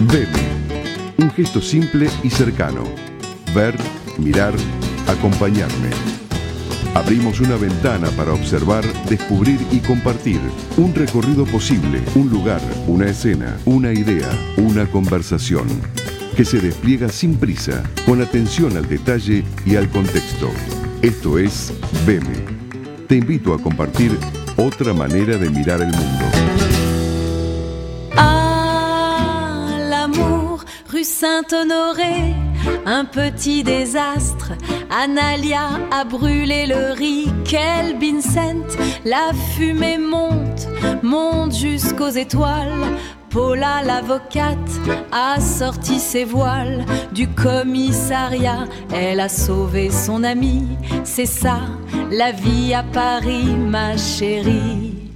Veme. Un gesto simple y cercano. Ver, mirar, acompañarme. Abrimos una ventana para observar, descubrir y compartir. Un recorrido posible, un lugar, una escena, una idea, una conversación. Que se despliega sin prisa, con atención al detalle y al contexto. Esto es Veme. Te invito a compartir otra manera de mirar el mundo. Ah, l'amour, rue Saint-Honoré, un petit désastre. Analia a brûlé le riz, quel Vincent, la fumée monte, monte jusqu'aux étoiles. Paula, l'avocate, a sorti ses voiles du commissariat. Elle a sauvé son ami, c'est ça, la vie à Paris, ma chérie.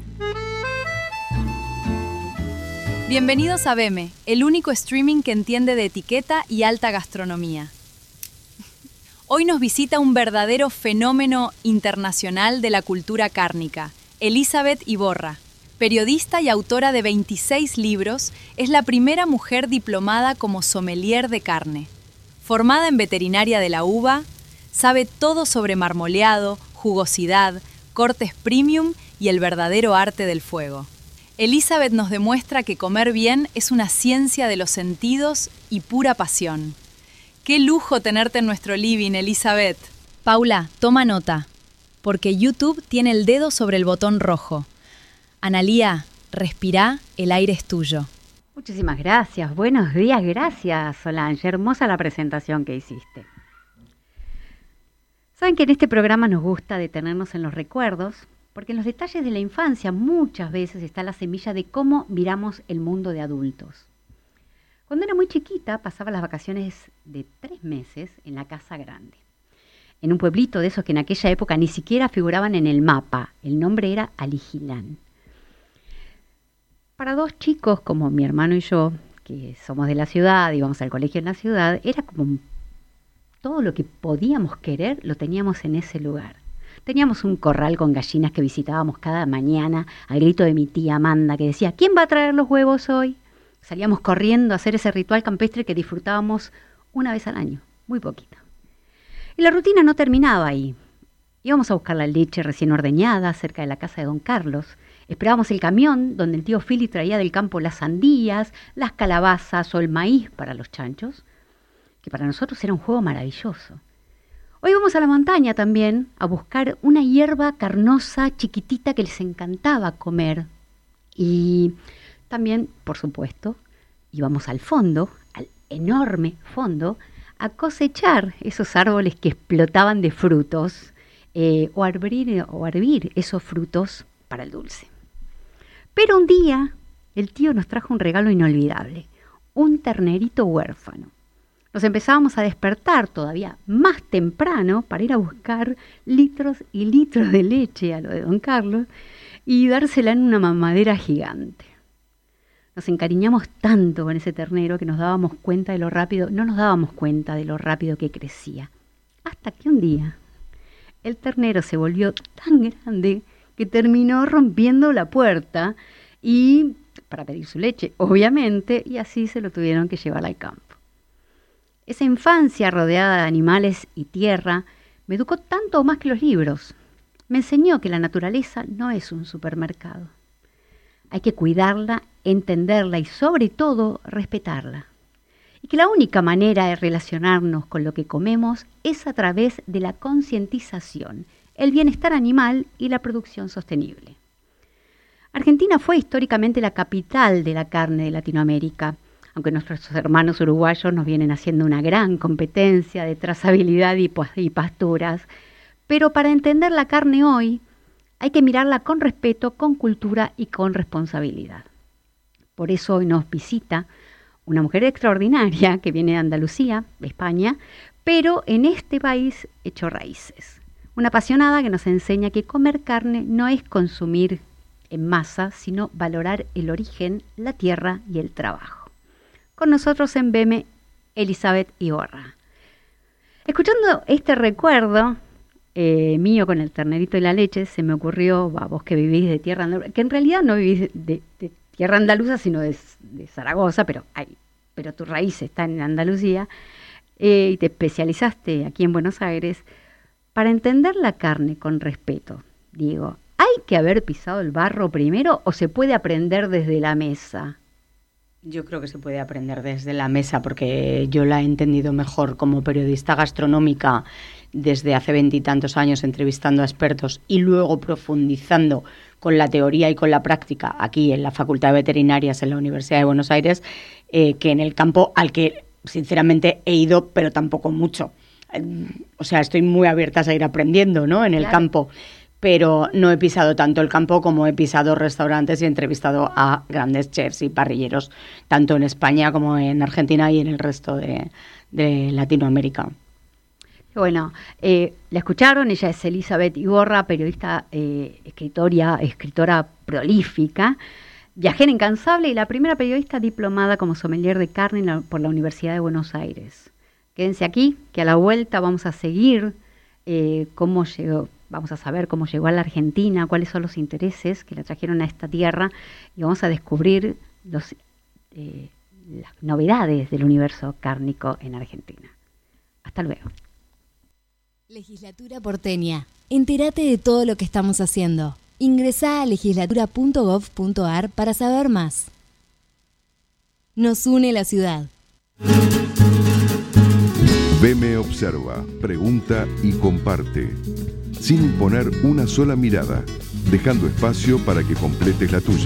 Bienvenidos a Veme, el único streaming que entiende de etiqueta y alta gastronomía. Hoy nos visita un verdadero fenómeno internacional de la cultura cárnica, Elizabeth Iborra. Periodista y autora de 26 libros, es la primera mujer diplomada como sommelier de carne. Formada en veterinaria de la uva, sabe todo sobre marmoleado, jugosidad, cortes premium y el verdadero arte del fuego. Elizabeth nos demuestra que comer bien es una ciencia de los sentidos y pura pasión. ¡Qué lujo tenerte en nuestro living, Elizabeth! Paula, toma nota, porque YouTube tiene el dedo sobre el botón rojo. Analía, respirá, el aire es tuyo. Muchísimas gracias, buenos días, gracias Solange, hermosa la presentación que hiciste. Saben que en este programa nos gusta detenernos en los recuerdos, porque en los detalles de la infancia muchas veces está la semilla de cómo miramos el mundo de adultos. Cuando era muy chiquita pasaba las vacaciones de 3 meses en la Casa Grande, en un pueblito de esos que en aquella época ni siquiera figuraban en el mapa, el nombre era Aligilán. Para 2 chicos como mi hermano y yo, que somos de la ciudad, íbamos al colegio en la ciudad, era como todo lo que podíamos querer lo teníamos en ese lugar. Teníamos un corral con gallinas que visitábamos cada mañana al grito de mi tía Amanda que decía, ¿quién va a traer los huevos hoy? Salíamos corriendo a hacer ese ritual campestre que disfrutábamos una vez al año, muy poquito. Y la rutina no terminaba ahí. Íbamos a buscar la leche recién ordeñada cerca de la casa de don Carlos. Esperábamos el camión donde el tío Philly traía del campo las sandías, las calabazas o el maíz para los chanchos, que para nosotros era un juego maravilloso. Hoy vamos a la montaña también a buscar una hierba carnosa, chiquitita, que les encantaba comer. Y también, por supuesto, íbamos al fondo, al enorme fondo, a cosechar esos árboles que explotaban de frutos o a hervir esos frutos para el dulce. Pero un día el tío nos trajo un regalo inolvidable, un ternerito huérfano. Nos empezábamos a despertar todavía más temprano para ir a buscar litros y litros de leche a lo de don Carlos y dársela en una mamadera gigante. Nos encariñamos tanto con ese ternero que no nos dábamos cuenta de lo rápido que crecía. Hasta que un día el ternero se volvió tan grande que terminó rompiendo la puerta y para pedir su leche, obviamente, y así se lo tuvieron que llevar al campo. Esa infancia rodeada de animales y tierra me educó tanto o más que los libros. Me enseñó que la naturaleza no es un supermercado. Hay que cuidarla, entenderla y sobre todo respetarla. Y que la única manera de relacionarnos con lo que comemos es a través de la concientización, el bienestar animal y la producción sostenible. Argentina fue históricamente la capital de la carne de Latinoamérica, aunque nuestros hermanos uruguayos nos vienen haciendo una gran competencia de trazabilidad y pasturas. Pero para entender la carne hoy, hay que mirarla con respeto, con cultura y con responsabilidad. Por eso hoy nos visita una mujer extraordinaria que viene de Andalucía, de España, pero en este país hecho raíces. Una apasionada que nos enseña que comer carne no es consumir en masa, sino valorar el origen, la tierra y el trabajo. Con nosotros en Veme, Elizabeth Iborra. Escuchando este recuerdo mío con el ternerito y la leche, se me ocurrió, vos que vivís de tierra andaluza, que en realidad no vivís de tierra andaluza, sino de Zaragoza, pero pero tu raíz está en Andalucía, y te especializaste aquí en Buenos Aires, para entender la carne con respeto, digo, ¿hay que haber pisado el barro primero o se puede aprender desde la mesa? Yo creo que se puede aprender desde la mesa porque yo la he entendido mejor como periodista gastronómica desde hace 20 y tantos años entrevistando a expertos y luego profundizando con la teoría y con la práctica aquí en la Facultad de Veterinarias en la Universidad de Buenos Aires que en el campo al que sinceramente he ido pero tampoco mucho. O sea, estoy muy abierta a seguir aprendiendo, ¿no? En el campo. Pero no he pisado tanto el campo como he pisado restaurantes y he entrevistado a grandes chefs y parrilleros, tanto en España como en Argentina y en el resto de Latinoamérica. Bueno, la escucharon, ella es Elizabeth Iborra, periodista, escritora prolífica, viajera incansable y la primera periodista diplomada como sommelier de carne por la Universidad de Buenos Aires. Quédense aquí, que a la vuelta vamos a seguir cómo llegó. Vamos a saber cómo llegó a la Argentina, cuáles son los intereses que la trajeron a esta tierra y vamos a descubrir las novedades del universo cárnico en Argentina. Hasta luego. Legislatura porteña. Entérate de todo lo que estamos haciendo. Ingresá a legislatura.gov.ar para saber más. Nos une la ciudad. VEME observa, pregunta y comparte, sin imponer una sola mirada, dejando espacio para que completes la tuya.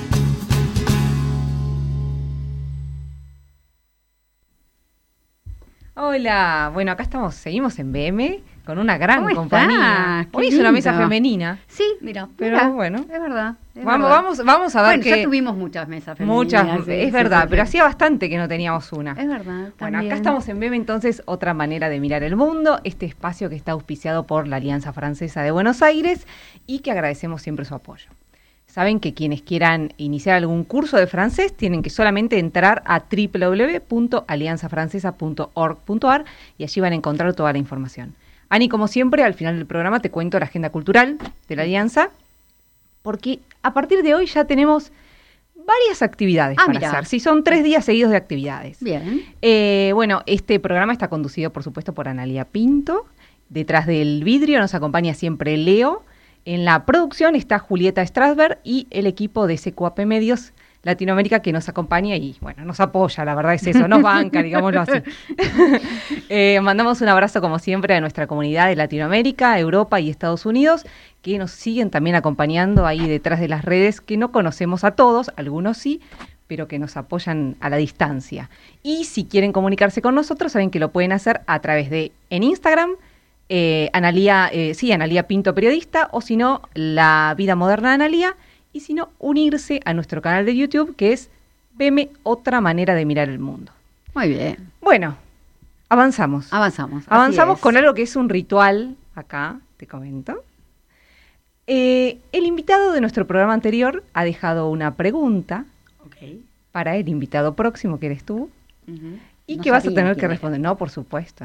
Hola, bueno, acá seguimos en BM con una gran compañía. Hoy es una mesa femenina. Sí, mira, bueno. Es verdad. Vamos a ver ya tuvimos muchas mesas femeninas. Es verdad, pero hacía bastante que no teníamos una. Es verdad. Bueno, acá estamos en BM, entonces, otra manera de mirar el mundo, este espacio que está auspiciado por la Alianza Francesa de Buenos Aires y que agradecemos siempre su apoyo. Saben que quienes quieran iniciar algún curso de francés tienen que solamente entrar a www.alianzafrancesa.org.ar y allí van a encontrar toda la información. Ani, como siempre, al final del programa te cuento la agenda cultural de la Alianza, porque a partir de hoy ya tenemos varias actividades para hacer. Sí, son 3 días seguidos de actividades. Bien. Bueno, este programa está conducido, por supuesto, por Analía Pinto. Detrás del vidrio nos acompaña siempre Leo. En la producción está Julieta Strasberg y el equipo de SQAP Medios Latinoamérica que nos acompaña y, bueno, nos apoya, la verdad es eso, nos banca, digámoslo así. Mandamos un abrazo, como siempre, a nuestra comunidad de Latinoamérica, Europa y Estados Unidos, que nos siguen también acompañando ahí detrás de las redes, que no conocemos a todos, algunos sí, pero que nos apoyan a la distancia. Y si quieren comunicarse con nosotros, saben que lo pueden hacer a través de, en Instagram, Analía Pinto Periodista, o si no, La Vida Moderna de Analía, y si no, unirse a nuestro canal de YouTube, que es Veme Otra Manera de Mirar el Mundo. Muy bien. Bueno, avanzamos. Avanzamos con algo que es un ritual, acá, te comento. El invitado de nuestro programa anterior ha dejado una pregunta para el invitado próximo, que eres tú, y que vas a tener que responder. No, por supuesto.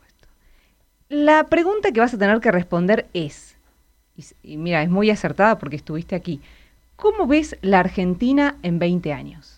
La pregunta que vas a tener que responder es, y mira, es muy acertada porque estuviste aquí, ¿cómo ves la Argentina en 20 años?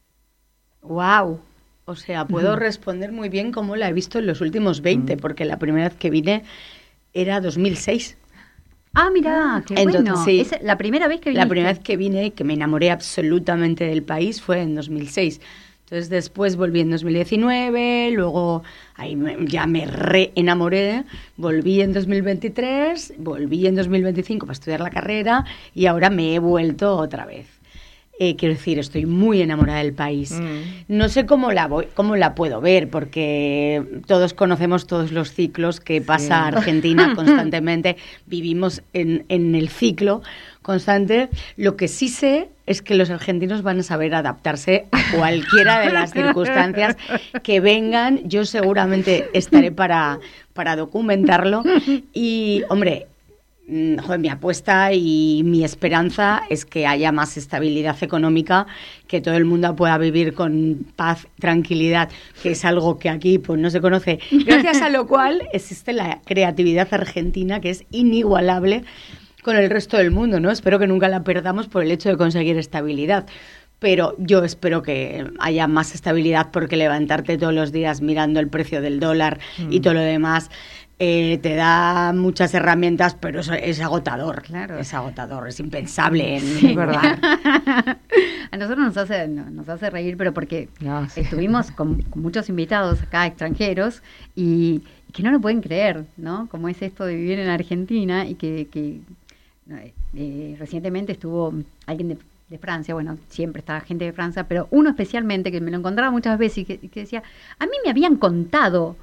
¡Wow! O sea, puedo responder muy bien cómo la he visto en los últimos 20, porque la primera vez que vine era 2006. Ah, mira, qué entonces, bueno. Sí, ¿Es la primera vez que viniste? La primera vez que vine y que me enamoré absolutamente del país fue en 2006. Entonces después volví en 2019, luego ahí ya me reenamoré, volví en 2023, volví en 2025 para estudiar la carrera y ahora me he vuelto otra vez. Quiero decir, estoy muy enamorada del país. No sé cómo la puedo ver, porque todos conocemos todos los ciclos que pasa Argentina constantemente. Vivimos en el ciclo constante. Lo que sí sé es que los argentinos van a saber adaptarse a cualquiera de las circunstancias que vengan. Yo seguramente estaré para documentarlo. Y, hombre, mi apuesta y mi esperanza es que haya más estabilidad económica, que todo el mundo pueda vivir con paz, tranquilidad, que es algo que aquí pues no se conoce, gracias a lo cual existe la creatividad argentina, que es inigualable con el resto del mundo, ¿no? Espero que nunca la perdamos por el hecho de conseguir estabilidad. pero yo espero que haya más estabilidad, porque levantarte todos los días mirando el precio del dólar y todo lo demás te da muchas herramientas, pero eso es agotador. Claro. Es agotador, es impensable en Sí, verdad. A nosotros nos hace reír, pero porque No, sí. estuvimos con muchos invitados acá, extranjeros, y que no lo pueden creer, ¿no? Como es esto de vivir en Argentina y que recientemente estuvo alguien de Francia, bueno, siempre está gente de Francia, pero uno especialmente que me lo encontraba muchas veces y que decía, a mí me habían contado,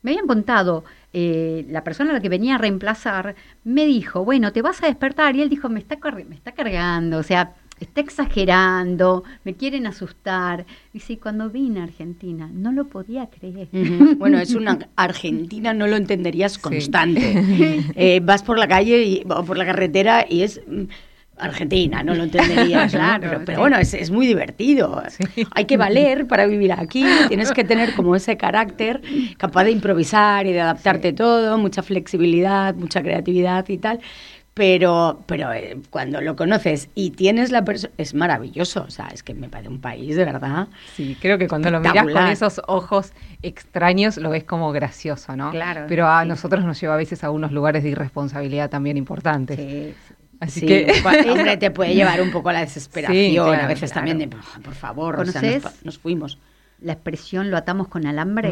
la persona a la que venía a reemplazar me dijo, bueno, te vas a despertar, y él dijo, me está cargando, o sea, está exagerando, me quieren asustar. Dice, y cuando vine a Argentina, no lo podía creer. Bueno, es una Argentina, no lo entenderías constante. Vas por la calle o por la carretera y es Argentina, no lo entenderías, ¿no? Claro, pero bueno, es muy divertido. Sí. Hay que valer para vivir aquí, tienes que tener como ese carácter capaz de improvisar y de adaptarte todo, mucha flexibilidad, mucha creatividad y tal. Pero cuando lo conoces y tienes la persona, es maravilloso. O sea, es que me parece un país de verdad. Sí, creo que cuando lo miras con esos ojos extraños lo ves como gracioso, ¿no? Claro. Pero a nosotros nos lleva a veces a unos lugares de irresponsabilidad también importantes. Sí. Así Sí, que hombre, te puede llevar un poco a la desesperación, Sí, claro, a veces claro. también de, por favor, o sea, ¿Conoces? nos fuimos. La expresión lo atamos con alambre.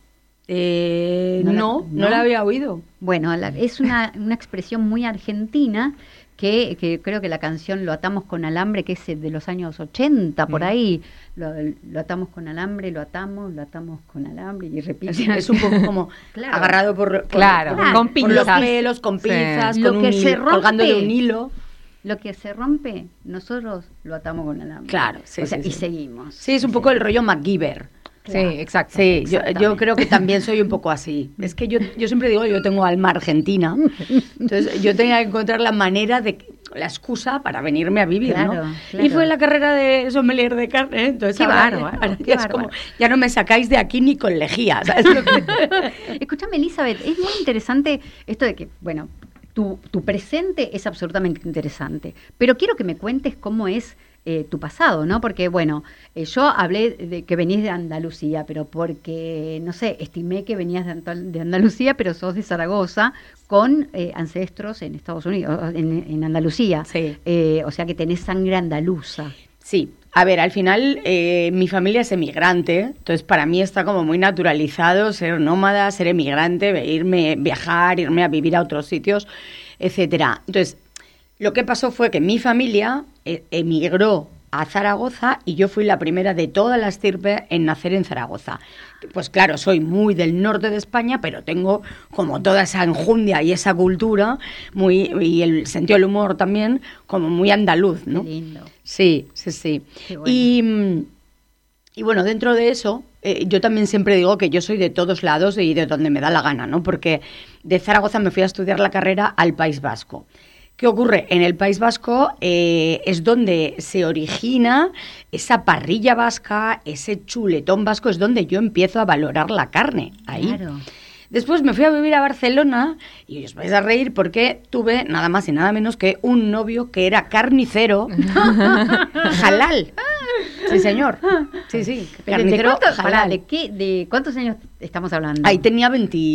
No la había oído. Bueno, es una expresión muy argentina que creo que la canción Lo atamos con alambre, que es de los años 80, por ahí, lo atamos con alambre, lo atamos con alambre, y repite. Es un poco como Claro. agarrado por con por los pinzas. pelos, con Sí. pinzas, Lo con que un se hilo, rompe. colgando de un hilo. Lo que se rompe, nosotros lo atamos con alambre. Claro, sí, O sea, sí, y sí. seguimos. Sí, es un poco el rollo MacGyver. Sí, exacto. Sí, yo Exactamente. creo que también soy un poco así. Es que yo siempre digo, yo tengo alma argentina. Entonces yo tenía que encontrar la manera la excusa para venirme a vivir, Claro, ¿no? claro. Y fue la carrera de sommelier de carne. Entonces Qué ahora bárbaro, ya qué es como, bárbaro. ya no me sacáis de aquí ni con lejía, ¿sabes lo que? Escúchame, Elizabeth, es muy interesante esto de que, bueno, tu presente es absolutamente interesante, pero quiero que me cuentes cómo es tu pasado, ¿no? Porque, bueno, yo hablé de que venís de Andalucía, pero porque, no sé, estimé que venías de Andalucía, pero sos de Zaragoza, con ancestros en Estados Unidos, en Andalucía. Sí. O sea que tenés sangre andaluza. Sí, a ver, al final mi familia es emigrante, entonces para mí está como muy naturalizado ser nómada, ser emigrante, viajar, irme a vivir a otros sitios, etcétera. Entonces, lo que pasó fue que mi familia emigró a Zaragoza y yo fui la primera de toda la estirpe en nacer en Zaragoza. Pues claro, soy muy del norte de España, pero tengo como toda esa enjundia y esa cultura y el sentido del humor también como muy andaluz, ¿no? Qué lindo. Sí, sí, sí. Qué bueno. Y bueno, dentro de eso, yo también siempre digo que yo soy de todos lados y de donde me da la gana, ¿no? Porque de Zaragoza me fui a estudiar la carrera al País Vasco. ¿Qué ocurre? En el País Vasco es donde se origina esa parrilla vasca, ese chuletón vasco, es donde yo empiezo a valorar la carne, ahí. Claro. Después me fui a vivir a Barcelona y os vais a reír porque tuve nada más y nada menos que un novio que era carnicero halal. Sí, señor. Sí, sí. Carnicero halal. ¿De cuántos años estamos hablando? Ahí tenía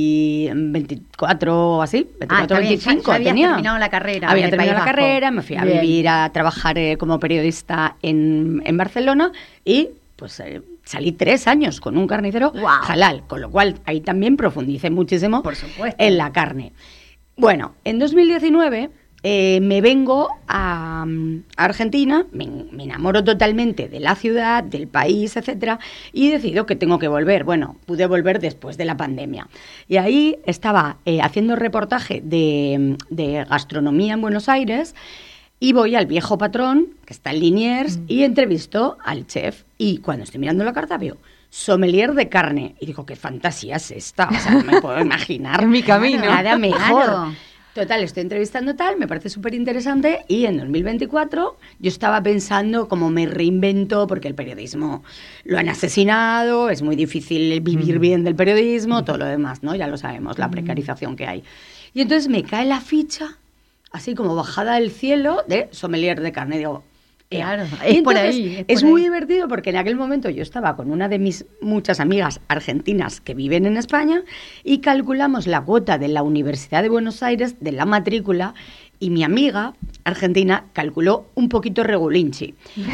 24 o así, 24, está bien, 25 ya habías tenía. terminado la carrera. en Había el terminado la País Vasco. carrera, me fui a Bien. vivir, a trabajar como periodista en Barcelona y pues salí 3 años con un carnicero Guau. halal, con lo cual ahí también profundicé muchísimo Por supuesto. en la carne. Bueno, en 2019 me vengo a Argentina, me enamoro totalmente de la ciudad, del país, etcétera, y decido que tengo que volver. Bueno, pude volver después de la pandemia. Y ahí estaba haciendo reportaje de gastronomía en Buenos Aires y voy al Viejo Patrón, que está en Liniers, y entrevisto al chef. Y cuando estoy mirando la carta veo sommelier de carne. Y digo, qué fantasía es esta, o sea, no me puedo imaginar. Es mi camino. Nada mejor. Claro. Total, estoy entrevistando tal, me parece súper interesante y en 2024 yo estaba pensando cómo me reinvento porque el periodismo lo han asesinado, es muy difícil vivir bien del periodismo, todo lo demás, ¿no? Ya lo sabemos, la precarización que hay. Y entonces me cae la ficha, así como bajada del cielo, de sommelier de carne. Digo, Claro, Y es por entonces, ahí. es muy divertido porque en aquel momento yo estaba con una de mis muchas amigas argentinas que viven en España y calculamos la cuota de la Universidad de Buenos Aires de la matrícula y mi amiga argentina calculó un poquito regulinchi.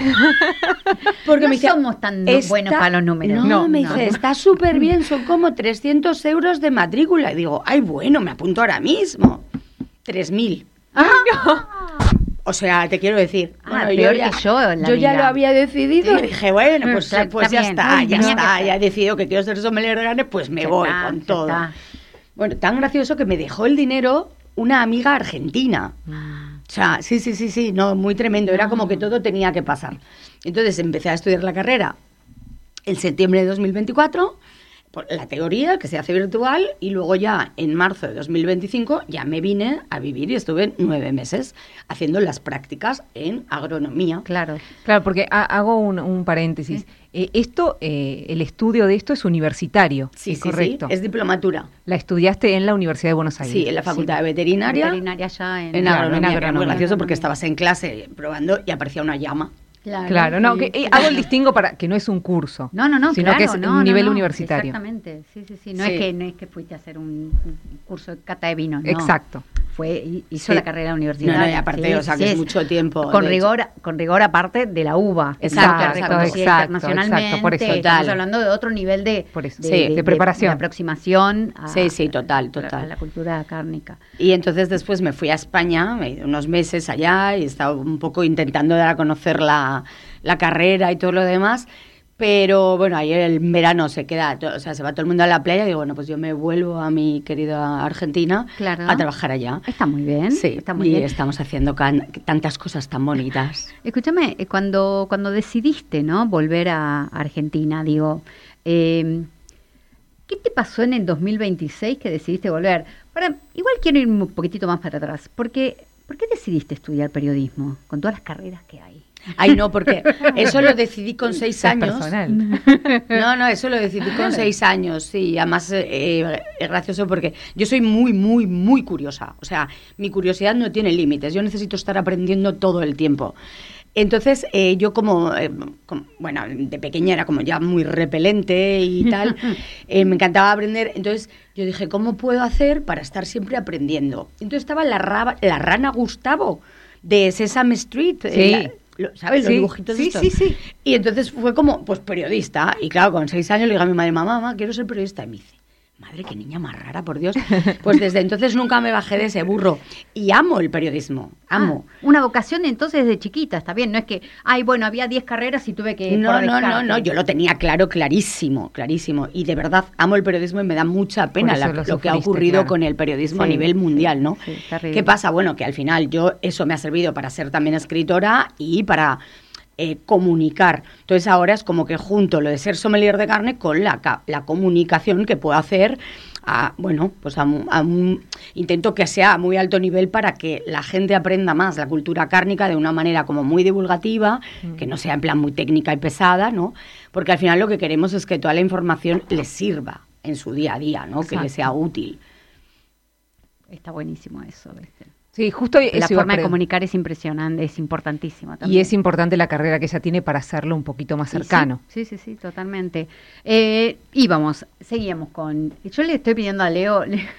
Porque No me decía, somos tan buenos para los números. No, me dice, está súper bien, son como 300 euros de matrícula. Y digo, ay, bueno, me apunto ahora mismo. 3.000. O sea, te quiero decir, Ah, bueno, peor yo ya, que yo, la yo ya amiga. lo había decidido y dije, bueno, pues, Está pues ya bien. está, Ay, ya tenía está, que ser. ya he decidido que quiero ser sommelier de carne, pues me Ya voy está, con ya todo. está. Bueno, tan gracioso que me dejó el dinero una amiga argentina. Ah, O sea, sí, no, muy tremendo, era como que todo tenía que pasar. Entonces empecé a estudiar la carrera en septiembre de 2024, por la teoría que se hace virtual, y luego ya en marzo de 2025 ya me vine a vivir y estuve 9 meses haciendo las prácticas en agronomía. claro. Claro, porque hago un paréntesis. El estudio de esto es universitario, Sí, ¿es sí, correcto? sí, es diplomatura. La estudiaste en la Universidad de Buenos Aires. Sí, en la Facultad de Veterinaria, Veterinaria ya en Claro, agronomía, en que era muy agronomía. gracioso porque estabas en clase probando y aparecía una llama. Claro, no, que hago el distingo para que no es un curso. No, sino claro, que es no, un nivel no, universitario. Exactamente, sí. No, Sí. Es que fuiste a hacer un curso de cata de vino, no. Exacto. Hizo Sí. la carrera universitaria. No, y aparte, o sea, que es mucho tiempo, Con de rigor aparte de la uva. Exacto, que exacto, reconocida internacionalmente. por eso. Estamos Total. hablando de otro nivel de, Por eso. Sí, de preparación. de aproximación a, Sí, total. a la cultura cárnica. Y entonces después me fui a España, me he ido unos meses allá y he estado un poco intentando dar a conocer la carrera y todo lo demás. Pero bueno, ahí en verano se queda, o sea, se va todo el mundo a la playa y digo, bueno, pues yo me vuelvo a mi querida Argentina Claro. a trabajar allá. Está muy bien. Sí, está muy y bien. estamos haciendo tantas cosas tan bonitas. Escúchame, cuando decidiste, ¿no? Volver a Argentina, digo, ¿qué te pasó en el 2026 que decidiste volver? Igual quiero ir un poquitito más para atrás, porque ¿por qué decidiste estudiar periodismo con todas las carreras que hay? Ay, no, porque eso lo decidí con 6 Es años. personal. No, eso lo decidí con 6 años, sí. Además, es gracioso porque yo soy muy, muy, muy curiosa. O sea, mi curiosidad no tiene límites. Yo necesito estar aprendiendo todo el tiempo. Entonces, yo bueno, de pequeña era como ya muy repelente y tal, me encantaba aprender. Entonces, yo dije, ¿cómo puedo hacer para estar siempre aprendiendo? Entonces estaba la rana Gustavo de Sesame Street. Sí. ¿Sabes? Los Sí, dibujitos sí, estos. sí. Y entonces fue como, pues periodista. Y claro, con 6 años le dije a mi madre, mamá, quiero ser periodista. Y me dice, madre, qué niña más rara, por Dios. Pues desde entonces nunca me bajé de ese burro. Y amo el periodismo, amo. Una vocación entonces desde chiquita, está bien. No es que, bueno, había 10 carreras y tuve que... No, por descarte. yo lo tenía claro, clarísimo. Y de verdad amo el periodismo y me da mucha pena Por eso lo lo que ha sufriste, ocurrido claro. con el periodismo a Sí, nivel mundial, ¿no? sí, terrible. ¿Qué pasa? Bueno, que al final eso me ha servido para ser también escritora y para comunicar. Entonces ahora es como que junto lo de ser sommelier de carne con la comunicación que puedo hacer intento que sea a muy alto nivel para que la gente aprenda más la cultura cárnica de una manera como muy divulgativa, que no sea en plan muy técnica y pesada, ¿no? Porque al final lo que queremos es que toda la información les sirva en su día a día, ¿no? Que les sea útil. Está buenísimo eso, ¿viste? Sí, justo La eso iba a forma de pre- comunicar es impresionante, es importantísima Y también. es importante la carrera que ella tiene para hacerlo un poquito más cercano. Sí, totalmente. Seguíamos con... Yo le estoy pidiendo a Leo,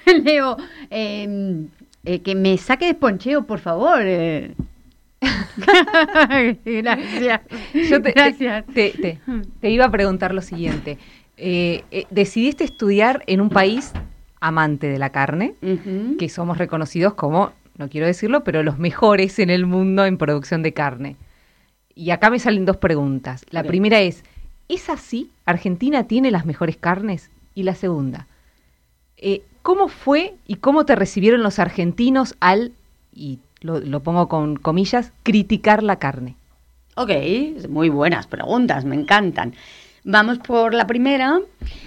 que me saque de poncheo, por favor. Gracias. Gracias. Te iba a preguntar lo siguiente. Decidiste estudiar en un país amante de la carne, Ujú. que somos reconocidos como, no quiero decirlo, pero los mejores en el mundo en producción de carne. Y acá me salen 2 preguntas. La Ok. primera ¿es así? ¿Argentina tiene las mejores carnes? Y la segunda, ¿cómo fue y cómo te recibieron los argentinos al, y lo pongo con comillas, criticar la carne? Ok, muy buenas preguntas, me encantan. Vamos por la primera.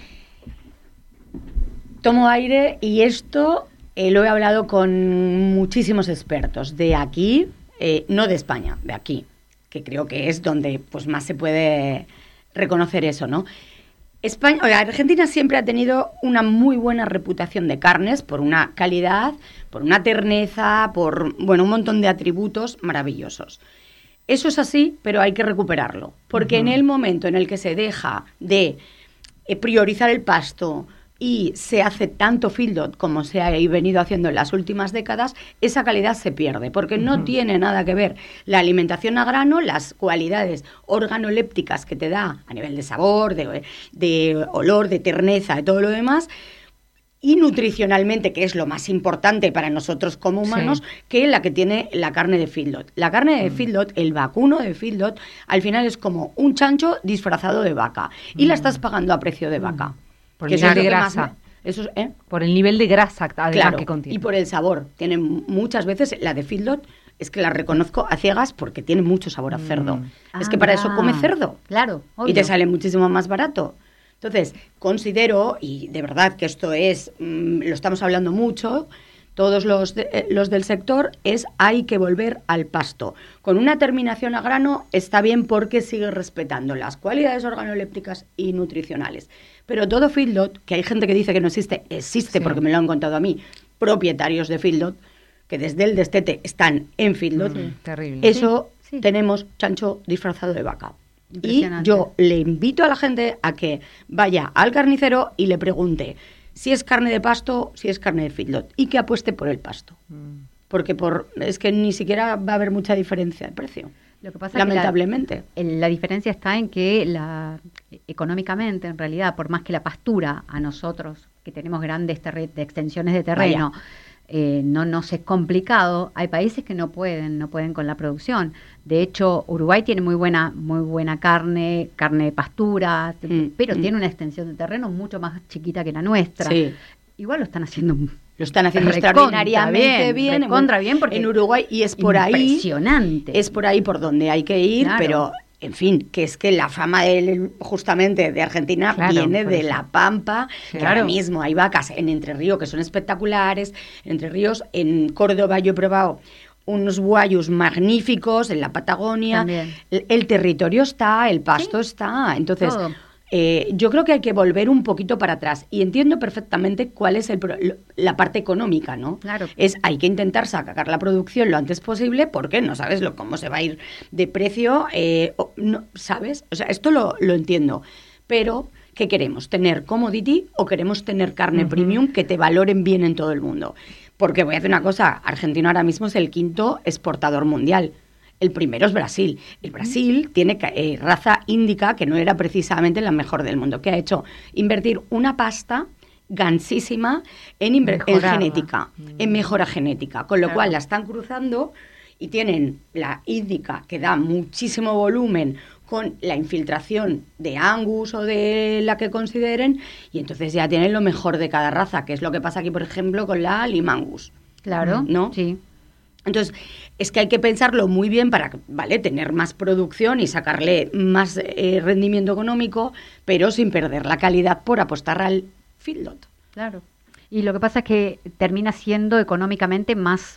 Tomo aire y esto lo he hablado con muchísimos expertos de aquí, no de España, de aquí, que creo que es donde pues más se puede reconocer eso, ¿no? Argentina siempre ha tenido una muy buena reputación de carnes por una calidad, por una terneza, por un montón de atributos maravillosos. Eso es así, pero hay que recuperarlo, porque en el momento en el que se deja de priorizar el pasto y se hace tanto feedlot como se ha venido haciendo en las últimas décadas, esa calidad se pierde, porque no tiene nada que ver la alimentación a grano, las cualidades organolépticas que te da a nivel de sabor, de olor, de terneza, de todo lo demás, y nutricionalmente, que es lo más importante para nosotros como humanos, que la que tiene la carne de feedlot. La carne de feedlot, el vacuno de feedlot, al final es como un chancho disfrazado de vaca, y la estás pagando a precio de vaca. Por el nivel de grasa. Por el nivel de grasa además que contiene. Y por el sabor. Tiene muchas veces, la de feedlot, es que la reconozco a ciegas porque tiene mucho sabor a cerdo. Es que para eso come cerdo. Claro, obvio. Y te sale muchísimo más barato. Entonces, considero, y de verdad que esto es, lo estamos hablando mucho, todos los del sector, hay que volver al pasto. Con una terminación a grano está bien porque sigue respetando las cualidades organolépticas y nutricionales. Pero todo feedlot, que hay gente que dice que no existe porque me lo han contado a mí, propietarios de feedlot, que desde el destete están en feedlot, terrible. Eso tenemos chancho disfrazado de vaca. Y yo le invito a la gente a que vaya al carnicero y le pregunte si es carne de pasto, si es carne de feedlot, y que apueste por el pasto. Porque es que ni siquiera va a haber mucha diferencia de precio. Lo que pasa lamentablemente. Es que la diferencia está en que económicamente, en realidad, por más que la pastura a nosotros, que tenemos grandes extensiones de terreno, no nos es complicado, hay países que no pueden con la producción. De hecho, Uruguay tiene muy buena carne de pastura, pero tiene una extensión de terreno mucho más chiquita que la nuestra. Sí. Igual lo están haciendo extraordinariamente bien porque en Uruguay, y es por ahí. Impresionante. Es por ahí por donde hay que ir, claro. Pero en fin, que es que la fama justamente de Argentina viene de La Pampa, que ahora mismo hay vacas en Entre Ríos que son espectaculares. En Entre Ríos, en Córdoba yo he probado unos guayus magníficos, en la Patagonia. El territorio está, el pasto está. Entonces, yo creo que hay que volver un poquito para atrás. Y entiendo perfectamente cuál es la parte económica, ¿no? Claro. Hay que intentar sacar la producción lo antes posible porque no sabes cómo se va a ir de precio, no, ¿sabes? O sea, esto lo entiendo. Pero, ¿qué queremos? ¿Tener commodity o queremos tener carne premium que te valoren bien en todo el mundo? Porque voy a decir una cosa, Argentina ahora mismo es el 5º exportador mundial. El primero es Brasil. El Brasil tiene raza índica que no era precisamente la mejor del mundo. ¿Qué ha hecho? Invertir una pasta gansísima en genética, en mejora genética. Con lo cual la están cruzando y tienen la índica que da muchísimo volumen con la infiltración de Angus o de la que consideren, y entonces ya tienen lo mejor de cada raza, que es lo que pasa aquí, por ejemplo, con la Lima Angus. Claro, ¿no? Sí. Entonces, es que hay que pensarlo muy bien para, tener más producción y sacarle más rendimiento económico, pero sin perder la calidad por apostar al feedlot. Claro. Y lo que pasa es que termina siendo económicamente más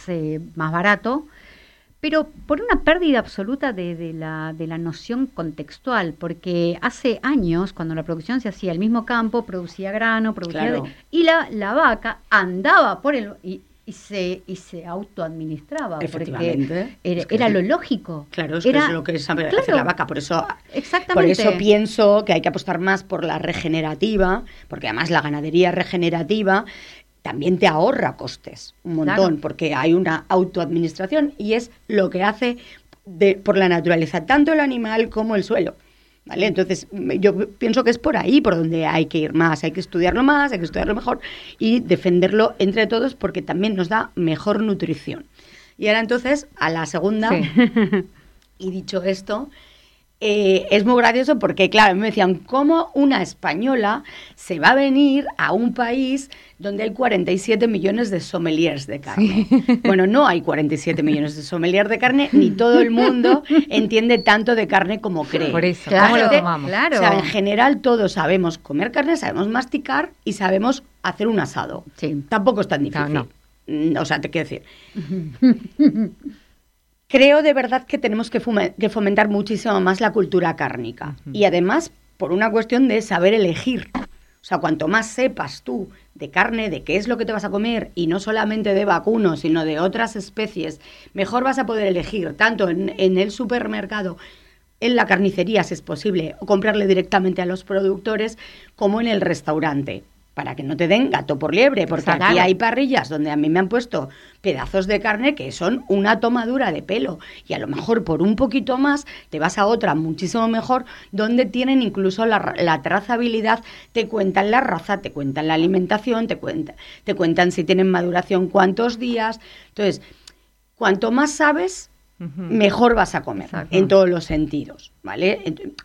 barato, pero por una pérdida absoluta de la noción contextual, porque hace años, cuando la producción se hacía, el mismo campo producía grano, y la vaca andaba por el... Y se autoadministraba, porque era lo lógico. Claro, es que es lo que sabe hacer la vaca, por eso pienso que hay que apostar más por la regenerativa, porque además la ganadería regenerativa también te ahorra costes, un montón, porque hay una autoadministración y es lo que hace por la naturaleza, tanto el animal como el suelo. ¿Vale? Entonces, yo pienso que es por ahí por donde hay que ir más, hay que estudiarlo más, hay que estudiarlo mejor y defenderlo entre todos porque también nos da mejor nutrición. Y ahora entonces, a la segunda, y dicho esto, es muy gracioso porque, claro, me decían, ¿cómo una española se va a venir a un país donde hay 47 millones de sommeliers de carne? Bueno, no hay 47 millones de sommeliers de carne, ni todo el mundo entiende tanto de carne como cree. Por eso, ¿cómo lo tomamos? Claro. O sea, en general todos sabemos comer carne, sabemos masticar y sabemos hacer un asado. Sí. Tampoco es tan difícil. No. O sea, te quiero decir... Creo de verdad que tenemos que fomentar muchísimo más la cultura cárnica. Y además, por una cuestión de saber elegir. O sea, cuanto más sepas tú de carne, de qué es lo que te vas a comer, y no solamente de vacuno, sino de otras especies, mejor vas a poder elegir, tanto en el supermercado, en la carnicería, si es posible, o comprarle directamente a los productores, como en el restaurante, para que no te den gato por liebre, porque aquí hay parrillas donde a mí me han puesto pedazos de carne que son una tomadura de pelo, y a lo mejor por un poquito más te vas a otra muchísimo mejor, donde tienen incluso la trazabilidad, te cuentan la raza, te cuentan la alimentación, te cuentan si tienen maduración cuántos días. Entonces, cuanto más sabes, mejor vas a comer, en todos los sentidos, ¿vale?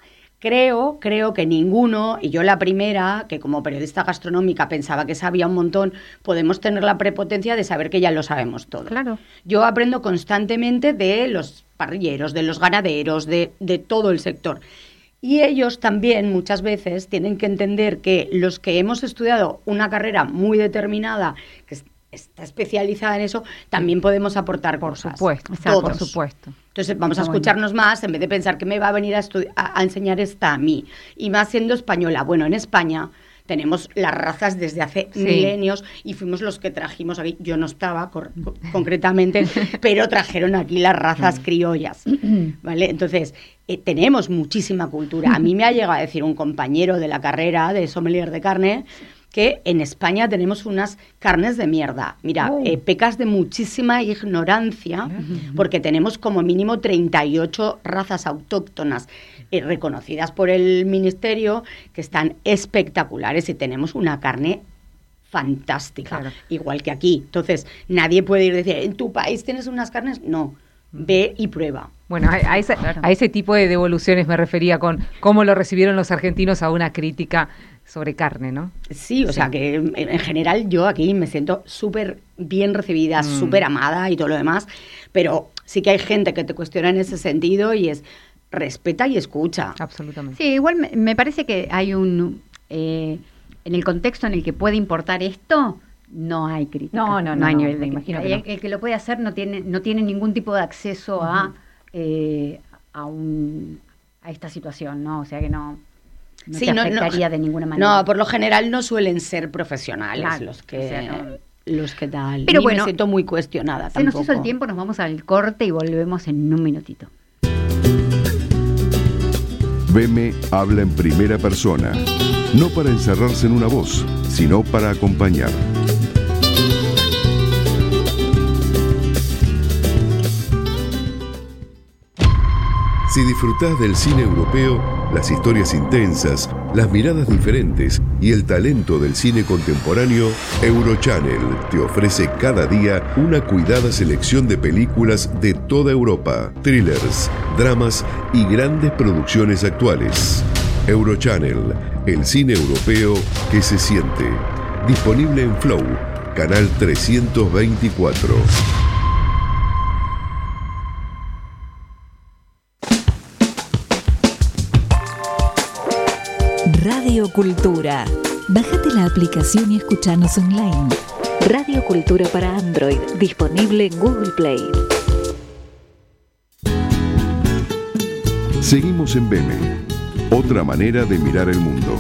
Creo que ninguno, y yo la primera, que como periodista gastronómica pensaba que sabía un montón, podemos tener la prepotencia de saber que ya lo sabemos todo. Claro. Yo aprendo constantemente de los parrilleros, de los ganaderos, de todo el sector. Y ellos también muchas veces tienen que entender que los que hemos estudiado una carrera muy determinada, que está especializada en eso, también podemos aportar cosas. Por supuesto. Entonces vamos a escucharnos más en vez de pensar que me va a venir a enseñar esta a mí. Y más siendo española. Bueno, en España tenemos las razas desde hace milenios y fuimos los que trajimos aquí. Yo no estaba concretamente, pero trajeron aquí las razas criollas, ¿vale? Entonces, tenemos muchísima cultura. A mí me ha llegado a decir un compañero de la carrera de sommelier de carne que en España tenemos unas carnes de mierda. Mira, pecas de muchísima ignorancia, porque tenemos como mínimo 38 razas autóctonas reconocidas por el Ministerio, que están espectaculares, y tenemos una carne fantástica, igual que aquí. Entonces, nadie puede ir a decir, ¿en tu país tienes unas carnes? No, ve y prueba. Bueno, a ese tipo de devoluciones me refería con cómo lo recibieron los argentinos a una crítica sobre carne, ¿no? Sí, o sea que en general yo aquí me siento súper bien recibida, súper amada y todo lo demás, pero sí que hay gente que te cuestiona en ese sentido y es respeta y escucha. Absolutamente. Sí, igual me parece que hay en el contexto en el que puede importar esto, no hay crítica. No hay nivel de imagino crítica. El que lo puede hacer no tiene ningún tipo de acceso a esta situación, ¿no? O sea que no te afectaría de ninguna manera. No, por lo general no suelen ser profesionales los que tal. Pero bueno, me siento muy cuestionada tampoco. Se nos hizo el tiempo, nos vamos al corte y volvemos en un minutito. BEME habla en primera persona, no para encerrarse en una voz, sino para acompañar. Si disfrutás del cine europeo, las historias intensas, las miradas diferentes y el talento del cine contemporáneo, Eurochannel te ofrece cada día una cuidada selección de películas de toda Europa, thrillers, dramas y grandes producciones actuales. Eurochannel, el cine europeo que se siente. Disponible en Flow, canal 324. Radio Cultura. Bájate la aplicación y escuchanos online. Radio Cultura para Android, disponible en Google Play. Seguimos en BEME, otra manera de mirar el mundo.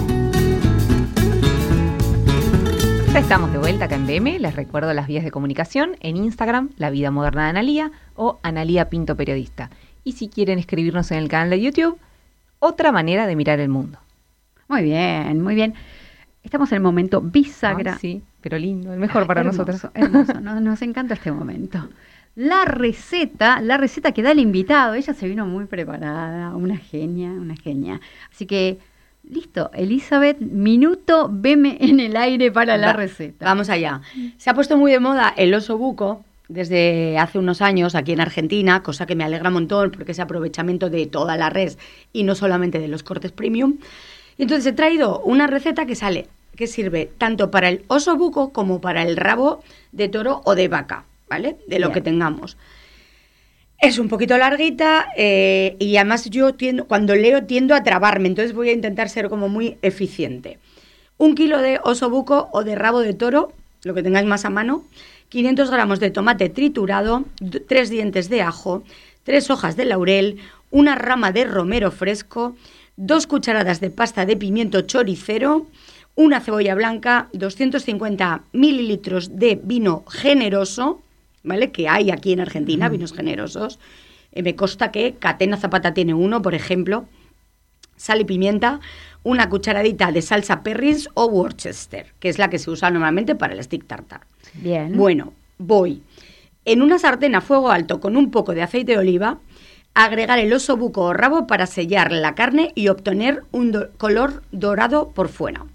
Ya estamos de vuelta acá en BEME. Les recuerdo las vías de comunicación en Instagram, La Vida Moderna de Analía o Analía Pinto Periodista. Y si quieren escribirnos en el canal de YouTube, Otra Manera de Mirar el Mundo. Muy bien, muy bien. Estamos en el momento bisagra. Sí, pero lindo, el mejor para nosotros. Hermoso, nos encanta este momento. La receta que da el invitado. Ella se vino muy preparada, una genia. Así que, listo, Elizabeth, minuto BEME en el aire para la receta. Vamos allá. Se ha puesto muy de moda el oso buco desde hace unos años aquí en Argentina, cosa que me alegra un montón porque es aprovechamiento de toda la res y no solamente de los cortes premium. Y entonces he traído una receta que sirve tanto para el oso buco como para el rabo de toro o de vaca, ¿vale? De lo que tengamos. Es un poquito larguita y además yo cuando leo tiendo a trabarme, entonces voy a intentar ser como muy eficiente. 1 kilo de oso buco o de rabo de toro, lo que tengáis más a mano, 500 gramos de tomate triturado, 3 dientes de ajo, 3 hojas de laurel, una rama de romero fresco, 2 cucharadas de pasta de pimiento choricero, una cebolla blanca, 250 mililitros de vino generoso, ¿vale? Que hay aquí en Argentina, vinos generosos. Me consta que Catena Zapata tiene uno, por ejemplo. Sal y pimienta, una cucharadita de salsa Perrins o Worcester, que es la que se usa normalmente para el stick tartar. Bien. Bueno, voy. En una sartén a fuego alto con un poco de aceite de oliva, agregar el osobuco o rabo para sellar la carne y obtener un color dorado por fuera.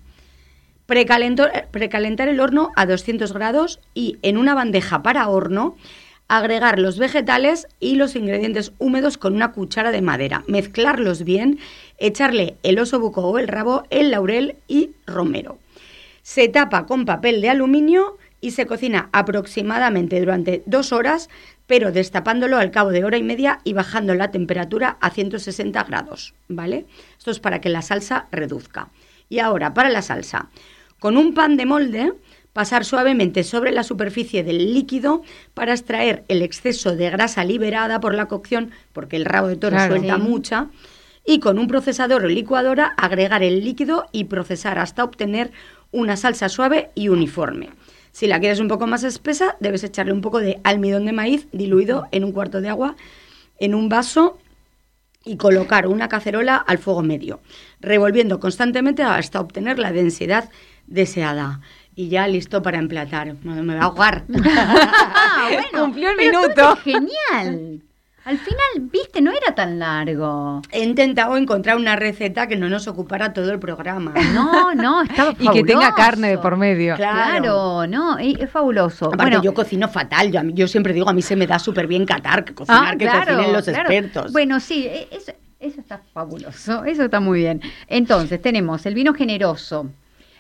Precalentar el horno a 200 grados y en una bandeja para horno agregar los vegetales y los ingredientes húmedos con una cuchara de madera. Mezclarlos bien, echarle el osobuco o el rabo, el laurel y romero. Se tapa con papel de aluminio y se cocina aproximadamente durante 2 horas, pero destapándolo al cabo de hora y media y bajando la temperatura a 160 grados, ¿vale? Esto es para que la salsa reduzca. Y ahora, para la salsa, con un pan de molde, pasar suavemente sobre la superficie del líquido para extraer el exceso de grasa liberada por la cocción, porque el rabo de toro suelta mucha, y con un procesador o licuadora agregar el líquido y procesar hasta obtener una salsa suave y uniforme. Si la quieres un poco más espesa, debes echarle un poco de almidón de maíz diluido en un cuarto de agua en un vaso y colocar una cacerola al fuego medio, revolviendo constantemente hasta obtener la densidad deseada. Y ya listo para emplatar. Me va a ahogar. Bueno, cumplió el pero minuto. Genial. Al final, viste, no era tan largo. He intentado encontrar una receta que no nos ocupara todo el programa. No, estaba fabuloso. Y que tenga carne de por medio. Claro, no, es fabuloso. Aparte, bueno, yo cocino fatal. Yo siempre digo, a mí se me da súper bien catar, que cocinar, que cocinen los expertos. Bueno, sí, eso está fabuloso, eso está muy bien. Entonces, tenemos el vino generoso.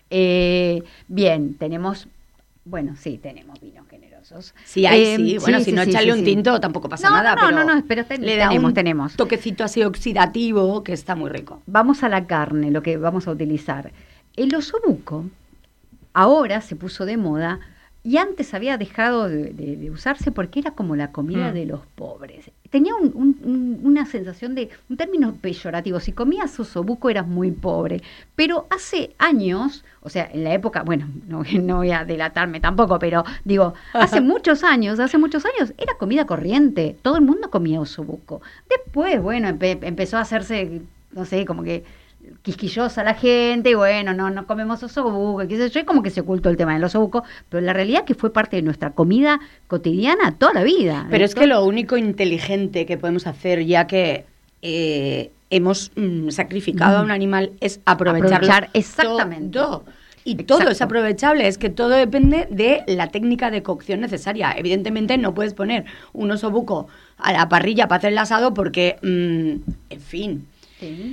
Bien, tenemos vinos generosos. Sí, sí. Bueno, sí, si no, sí, échale sí, un tinto, tampoco pasa nada. Pero le da tenemos. Toquecito así oxidativo que está muy rico. Vamos a la carne, lo que vamos a utilizar. El osobuco ahora se puso de moda y antes había dejado de usarse porque era como la comida de los pobres. Tenía una sensación de, un término peyorativo, si comías osobuco eras muy pobre. Pero hace años, o sea, en la época, bueno, no voy a delatarme tampoco, pero digo, hace muchos años, era comida corriente. Todo el mundo comía osobuco. Después, bueno, empezó a hacerse, no sé, como que quisquillosa la gente, y bueno, no comemos osobuco, qué sé yo, y como que se ocultó el tema del osobuco, pero la realidad es que fue parte de nuestra comida cotidiana toda la vida. Pero es que lo único inteligente que podemos hacer, ya que hemos sacrificado a un animal, es aprovechar exactamente. Todo. Y todo es aprovechable, es que todo depende de la técnica de cocción necesaria. Evidentemente no puedes poner un osobuco a la parrilla para hacer el asado porque, en fin... Sí.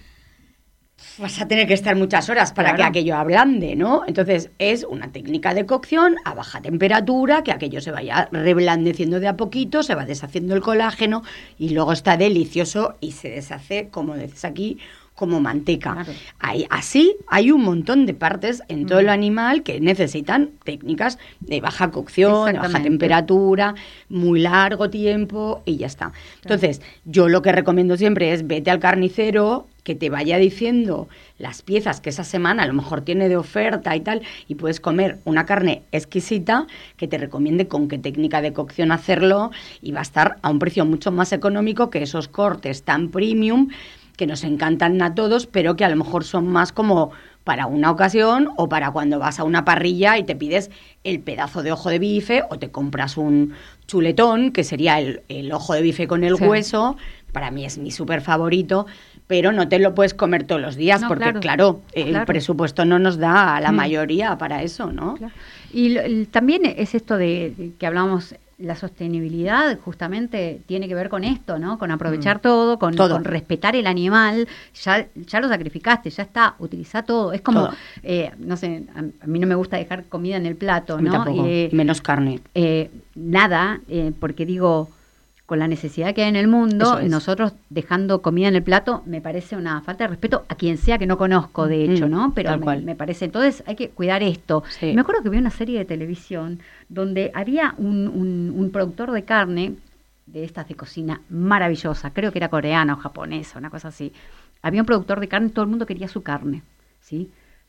Vas a tener que estar muchas horas para que aquello ablande, ¿no? Entonces, es una técnica de cocción a baja temperatura, que aquello se vaya reblandeciendo de a poquito, se va deshaciendo el colágeno y luego está delicioso y se deshace, como dices aquí, como manteca. Claro. Hay un montón de partes en todo el animal que necesitan técnicas de baja cocción, de baja temperatura, muy largo tiempo y ya está. Entonces, yo lo que recomiendo siempre es vete al carnicero, que te vaya diciendo las piezas que esa semana a lo mejor tiene de oferta y tal, y puedes comer una carne exquisita, que te recomiende con qué técnica de cocción hacerlo, y va a estar a un precio mucho más económico que esos cortes tan premium que nos encantan a todos, pero que a lo mejor son más como para una ocasión o para cuando vas a una parrilla y te pides el pedazo de ojo de bife o te compras un chuletón, que sería el ojo de bife con el hueso. Para mí es mi súper favorito, pero no te lo puedes comer todos los días porque, claro, el presupuesto no nos da a la mayoría para eso, ¿no? Claro. Y también es esto de que hablamos, la sostenibilidad justamente tiene que ver con esto, ¿no? Con aprovechar todo, con respetar el animal. Ya lo sacrificaste, ya está, utiliza todo. Es como, no sé, a mí no me gusta dejar comida en el plato, ¿no? Tampoco, menos carne. Nada, porque digo, con la necesidad que hay en el mundo, nosotros dejando comida en el plato, me parece una falta de respeto a quien sea que no conozco, de hecho, ¿no? Pero me parece, entonces hay que cuidar esto. Sí. Me acuerdo que vi una serie de televisión donde había un productor de carne, de estas de cocina maravillosa, creo que era coreana o japonesa, una cosa así. Había un productor de carne, todo el mundo quería su carne, ¿sí?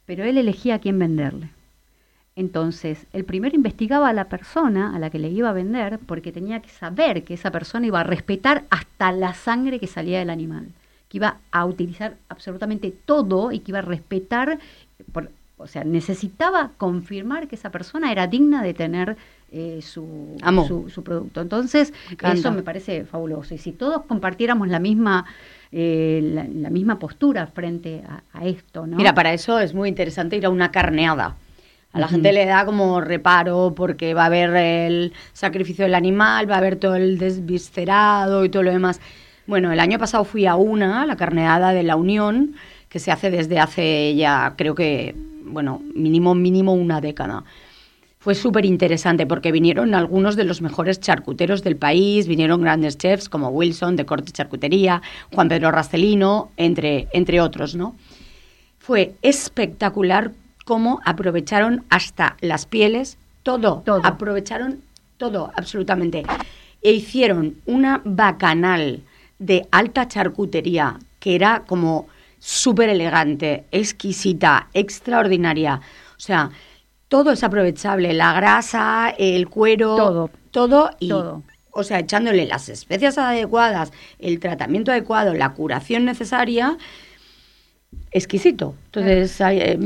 pero él elegía a quién venderle. Entonces, el primero investigaba a la persona a la que le iba a vender porque tenía que saber que esa persona iba a respetar hasta la sangre que salía del animal, que iba a utilizar absolutamente todo y que iba a respetar, o sea, necesitaba confirmar que esa persona era digna de tener su producto. Entonces, eso me parece fabuloso. Y si todos compartiéramos la misma postura frente a esto, ¿no? Mira, para eso es muy interesante ir a una carneada. A la gente le da como reparo porque va a haber el sacrificio del animal, va a haber todo el desviscerado y todo lo demás. Bueno, el año pasado fui a la carneada de la Unión, que se hace desde hace ya, creo que, bueno, mínimo una década. Fue súper interesante porque vinieron algunos de los mejores charcuteros del país, vinieron grandes chefs como Wilson, de Corte Charcutería, Juan Pedro Rastelino, entre otros, ¿no? Fue espectacular cómo aprovecharon hasta las pieles, todo. Aprovecharon todo, absolutamente. E hicieron una bacanal de alta charcutería, que era como súper elegante, exquisita, extraordinaria. O sea, todo es aprovechable, la grasa, el cuero, todo. O sea, echándole las especias adecuadas, el tratamiento adecuado, la curación necesaria, exquisito. Entonces,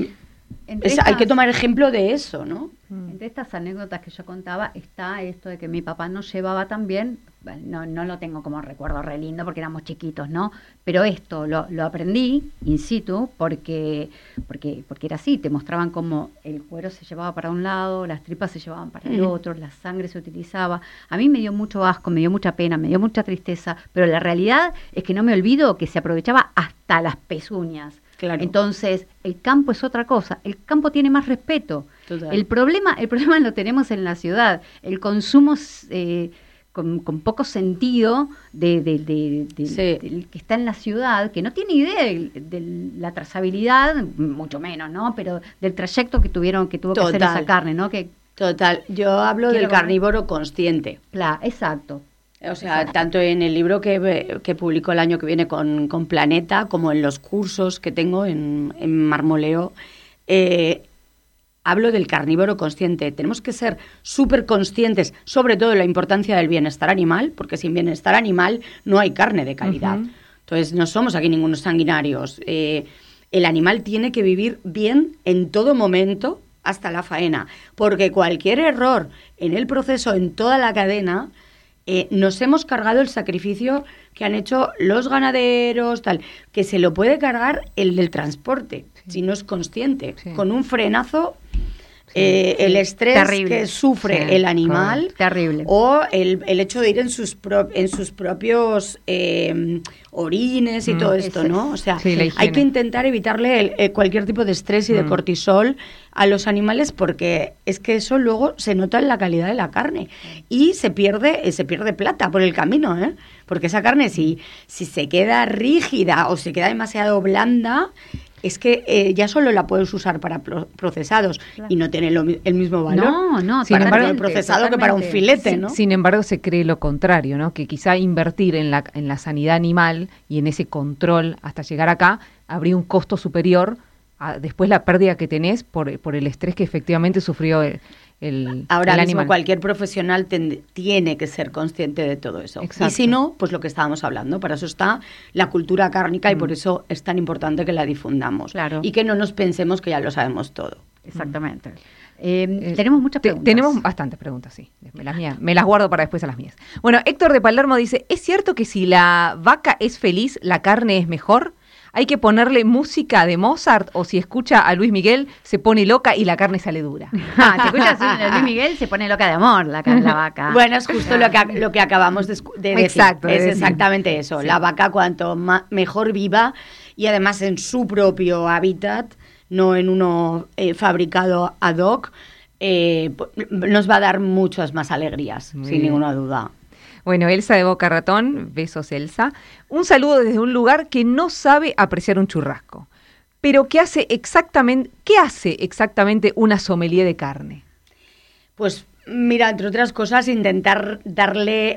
hay que tomar ejemplo de eso, ¿no? Entre estas anécdotas que yo contaba está esto de que mi papá nos llevaba también, no lo tengo como recuerdo re lindo porque éramos chiquitos, ¿no? Pero esto lo aprendí in situ porque era así, te mostraban cómo el cuero se llevaba para un lado, las tripas se llevaban para el otro, la sangre se utilizaba. A mí me dio mucho asco, me dio mucha pena, me dio mucha tristeza, pero la realidad es que no me olvido que se aprovechaba hasta las pezuñas. Claro. Entonces, el campo es otra cosa. El campo tiene más respeto. Total. El problema lo tenemos en la ciudad. El consumo con poco sentido del que está en la ciudad, que no tiene idea de la trazabilidad, mucho menos, ¿no? Pero del trayecto que tuvo que hacer esa carne, ¿no? Total. Yo hablo del carnívoro consciente. Claro, exacto. O sea, tanto en el libro que publico el año que viene con Planeta, como en los cursos que tengo en Marmoleo, hablo del carnívoro consciente. Tenemos que ser súper conscientes, sobre todo de la importancia del bienestar animal, porque sin bienestar animal no hay carne de calidad. Uh-huh. Entonces, no somos aquí ningunos sanguinarios. El animal tiene que vivir bien en todo momento hasta la faena, porque cualquier error en el proceso, en toda la cadena, nos hemos cargado el sacrificio que han hecho los ganaderos, tal, que se lo puede cargar el del transporte, si no es consciente, con un frenazo. El estrés terrible que sufre el animal, terrible, o el hecho de ir en sus propios orines y todo esto, ¿no? O sea, hay que intentar evitarle cualquier tipo de estrés y de cortisol a los animales, porque es que eso luego se nota en la calidad de la carne y se pierde plata por el camino, ¿eh? Porque esa carne si se queda rígida o se queda demasiado blanda, es que ya solo la puedes usar para procesados, claro, y no tiene el mismo valor para el procesado que para un filete, ¿no? Sin embargo, se cree lo contrario, ¿no? Que quizá invertir en la sanidad animal y en ese control hasta llegar acá habría un costo superior a después la pérdida que tenés por el estrés que efectivamente sufrió Ahora mismo animal. Cualquier profesional tiene que ser consciente de todo eso. Exacto. Y si no, pues lo que estábamos hablando, para eso está la cultura cárnica y por eso es tan importante que la difundamos. Claro. Y que no nos pensemos que ya lo sabemos todo. Exactamente. Tenemos muchas preguntas. Tenemos bastantes preguntas, sí. Me las guardo para después a las mías. Bueno, Héctor de Palermo dice, ¿es cierto que si la vaca es feliz, la carne es mejor? ¿Hay que ponerle música de Mozart o si escucha a Luis Miguel se pone loca y la carne sale dura? Si escucha a Luis Miguel se pone loca de amor la vaca. Bueno, es justo lo que acabamos de decir. Exacto. Es exactamente eso. Sí. La vaca cuanto mejor viva y además en su propio hábitat, no en uno fabricado ad hoc, nos va a dar muchas más alegrías, sin ninguna duda. Bueno, Elsa de Boca Ratón, besos Elsa. Un saludo desde un lugar que no sabe apreciar un churrasco, pero ¿qué hace exactamente una sommelier de carne? Pues mira, entre otras cosas, intentar darle,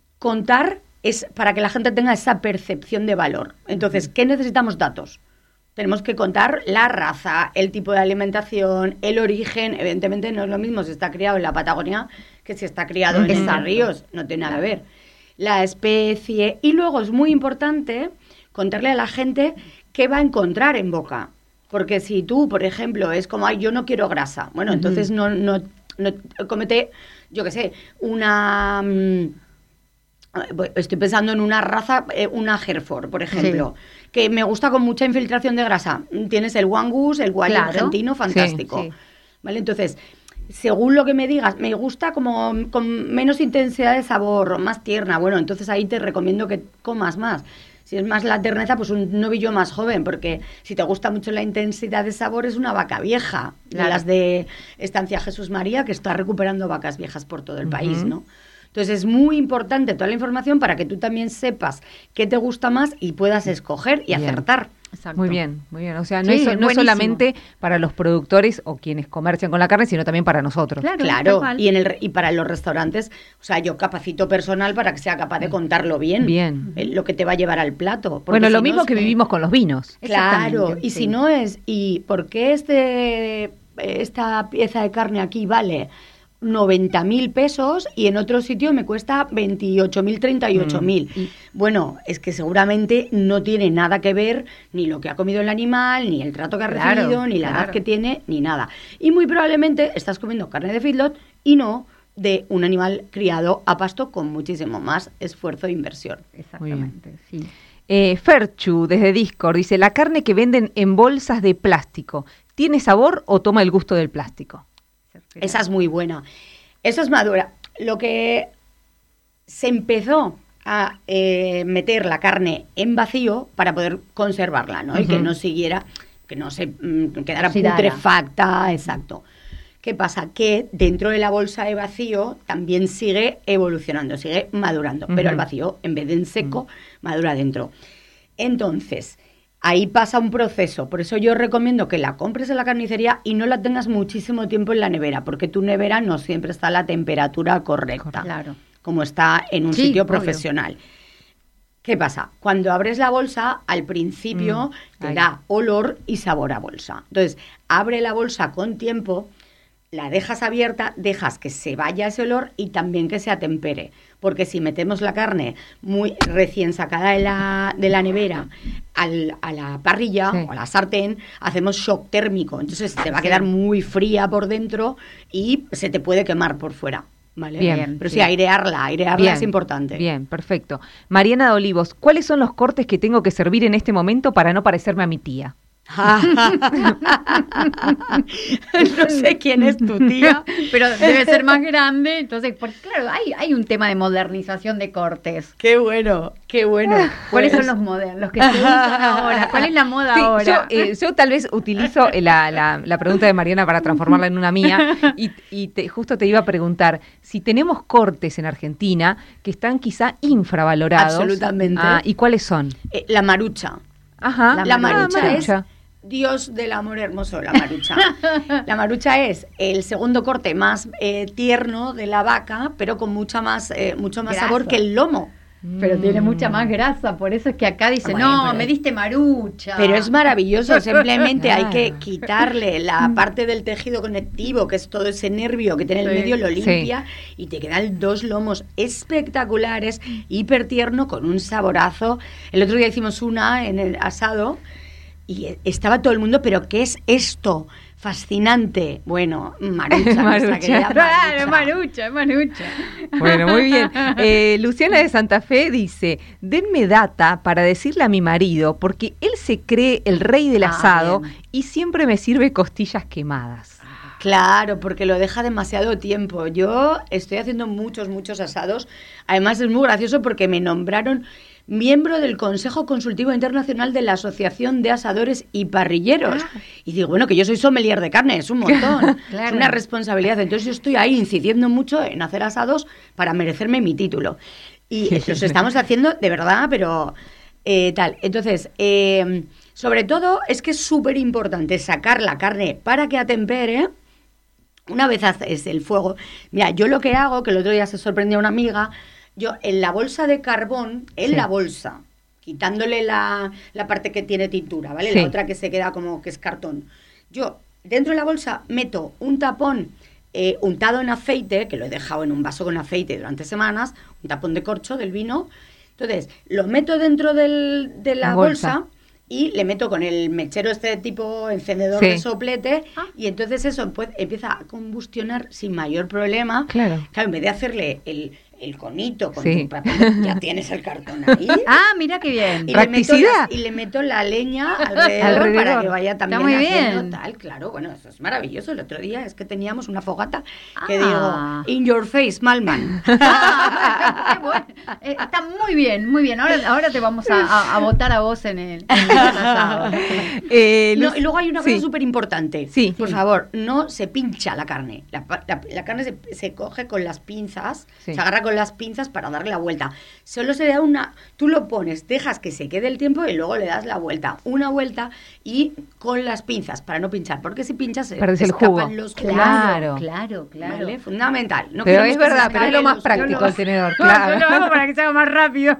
contar es para que la gente tenga esa percepción de valor. Entonces, ¿qué necesitamos? Datos tenemos que contar la raza, el tipo de alimentación, el origen. Evidentemente no es lo mismo si está criado en la Patagonia que si está criado en Entre Ríos, no tiene nada que ver. La especie, y luego es muy importante contarle a la gente qué va a encontrar en boca. Porque si tú, por ejemplo, es como, yo no quiero grasa, bueno, entonces no cómete, yo qué sé, estoy pensando en una raza, una Hereford, por ejemplo, que me gusta con mucha infiltración de grasa. Tienes el Wangus, el Wagyu argentino, fantástico. Sí. ¿Vale? Entonces, según lo que me digas, me gusta como con menos intensidad de sabor, más tierna. Bueno, entonces ahí te recomiendo que comas más. Si es más la terneza, pues un novillo más joven, porque si te gusta mucho la intensidad de sabor, es una vaca vieja, de las de Estancia Jesús María, que está recuperando vacas viejas por todo el país, ¿no? Entonces es muy importante toda la información para que tú también sepas qué te gusta más y puedas escoger y acertar. Exacto. Muy bien. O sea, no es solamente para los productores o quienes comercian con la carne, sino también para nosotros. Claro. Y para los restaurantes, o sea, yo capacito personal para que sea capaz de contarlo bien. Lo que te va a llevar al plato. Bueno, lo mismo que vivimos con los vinos. Claro, y si no es, ¿y por qué esta pieza de carne aquí vale 90.000 pesos y en otro sitio me cuesta 28.000, 38.000? Bueno, es que seguramente no tiene nada que ver ni lo que ha comido el animal, ni el trato que ha recibido, ni la edad que tiene, ni nada. Y muy probablemente estás comiendo carne de feedlot y no de un animal criado a pasto con muchísimo más esfuerzo e inversión. Exactamente, sí. Ferchu, desde Discord, dice, la carne que venden en bolsas de plástico, ¿tiene sabor o toma el gusto del plástico? Esa es muy buena. Eso es madura. Lo que se empezó a meter la carne en vacío para poder conservarla, ¿no? Y que no siguiera, que no se quedara putrefacta, exacto. ¿Qué pasa? Que dentro de la bolsa de vacío también sigue evolucionando, sigue madurando, pero el vacío, en vez de en seco, madura dentro. Entonces, ahí pasa un proceso, por eso yo recomiendo que la compres en la carnicería y no la tengas muchísimo tiempo en la nevera, porque tu nevera no siempre está a la temperatura correcta, como está en un sitio profesional. ¿Qué pasa? Cuando abres la bolsa, al principio te da olor y sabor a bolsa. Entonces, abre la bolsa con tiempo, la dejas abierta, dejas que se vaya ese olor y también que se atempere. Porque si metemos la carne muy recién sacada de la nevera a la parrilla o a la sartén, hacemos shock térmico. Entonces te va a quedar muy fría por dentro y se te puede quemar por fuera. ¿Vale? Bien, pero sí, airearla es importante. Bien, perfecto. Mariana de Olivos, ¿cuáles son los cortes que tengo que servir en este momento para no parecerme a mi tía? No sé quién es tu tía, pero debe ser más grande. Entonces, porque claro, hay un tema de modernización de cortes. Qué bueno. ¿Cuáles son los modernos, los que se usan ahora? ¿Cuál es la moda ahora? Yo tal vez utilizo la pregunta de Mariana para transformarla en una mía y justo te iba a preguntar si tenemos cortes en Argentina que están quizá infravalorados. Absolutamente. ¿Y cuáles son? La marucha. Ajá. La marucha es Dios del amor hermoso, la marucha. La marucha es el segundo corte más tierno de la vaca, pero con mucho más sabor que el lomo. Pero tiene mucha más grasa, por eso es que acá dicen, me diste marucha. Pero es maravilloso, simplemente hay que quitarle la parte del tejido conectivo, que es todo ese nervio que tiene en el medio, lo limpia y te quedan dos lomos espectaculares, hiper tierno, con un saborazo. El otro día hicimos una en el asado y estaba todo el mundo, ¿pero qué es esto? Fascinante. Bueno, marucha. Claro, marucha. Bueno, muy bien. Luciana de Santa Fe dice, denme data para decirle a mi marido, porque él se cree el rey del asado y siempre me sirve costillas quemadas. Claro, porque lo deja demasiado tiempo. Yo estoy haciendo muchos asados. Además es muy gracioso porque me nombraron miembro del Consejo Consultivo Internacional de la Asociación de Asadores y Parrilleros. Y digo, bueno, que yo soy sommelier de carne, es un montón. Es una responsabilidad. Entonces yo estoy ahí incidiendo mucho en hacer asados para merecerme mi título. Y los estamos haciendo de verdad, pero tal. Entonces, sobre todo es que es súper importante sacar la carne para que atempere. Una vez haces el fuego, mira, yo lo que hago, que el otro día se sorprendió una amiga, yo en la bolsa de carbón, la bolsa, quitándole la parte que tiene tintura, ¿vale? Sí. La otra que se queda como que es cartón. Yo dentro de la bolsa meto un tapón untado en aceite, que lo he dejado en un vaso con aceite durante semanas, un tapón de corcho del vino. Entonces, lo meto dentro de la bolsa y le meto con el mechero este tipo encendedor de soplete y entonces eso empieza a combustionar sin mayor problema. Claro, en vez de hacerle el conito con tu papel, ya tienes el cartón ahí. Mira qué bien. Y le meto la leña alrededor para que vaya también haciendo tal. Claro, bueno, eso es maravilloso. El otro día es que teníamos una fogata que digo, in your face, Malman. Bueno, está muy bien, muy bien. Ahora te vamos a votar a vos en el asado. Y luego hay una cosa súper importante. Sí. Por favor, no se pincha la carne. La carne se coge con las pinzas, se agarra con las pinzas para darle la vuelta. Solo se da tú lo pones, dejas que se quede el tiempo y luego le das la vuelta. Una vuelta y con las pinzas para no pinchar, porque si pinchas se escapan los jugos. Claro. ¿Vale? Fundamental. No pero es verdad, pero es lo más práctico el tenedor. Claro. Yo lo hago para que se haga más rápido.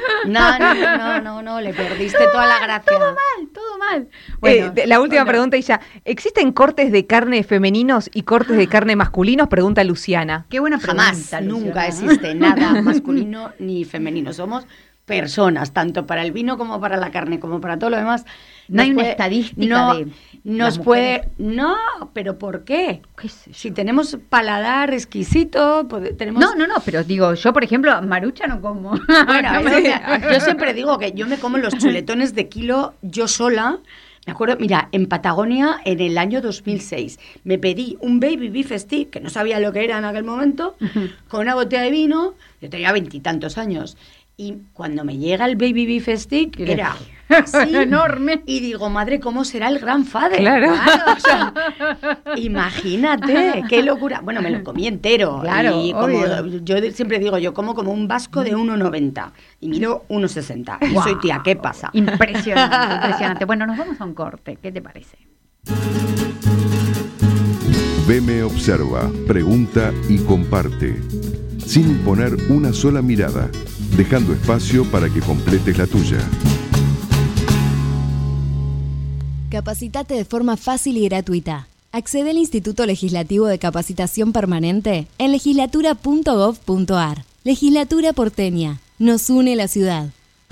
No, le perdiste toda la gracia. Todo mal. Bueno, la última pregunta y ya. ¿Existen cortes de carne femeninos y cortes de carne masculinos? Pregunta Luciana. Qué buena pregunta. Jamás, nunca existe nada masculino ni femenino. Somos personas, tanto para el vino como para la carne, como para todo lo demás. No hay una estadística de nos puede... No, pero ¿por qué? Si tenemos paladar exquisito, tenemos... No, pero digo, yo por ejemplo, marucha no como. Bueno, yo siempre digo que yo me como los chuletones de kilo yo sola. Me acuerdo, mira, en Patagonia, en el año 2006, me pedí un baby beef stick, que no sabía lo que era en aquel momento, con una botella de vino. Yo tenía 20 y tantos años. Y cuando me llega el baby beef stick, era así, enorme. Y digo, madre, ¿cómo será el Grandfather? Claro. O sea, imagínate, qué locura. Bueno, me lo comí entero. Claro, y yo siempre digo, yo como un vasco de 1,90 y mido 1,60. Y soy tía, ¿qué pasa? Impresionante. Bueno, nos vamos a un corte. ¿Qué te parece? Veme observa, pregunta y comparte. Sin imponer una sola mirada, dejando espacio para que completes la tuya. Capacitate de forma fácil y gratuita. Accede al Instituto Legislativo de Capacitación Permanente en legislatura.gov.ar. Legislatura porteña. Nos une la ciudad.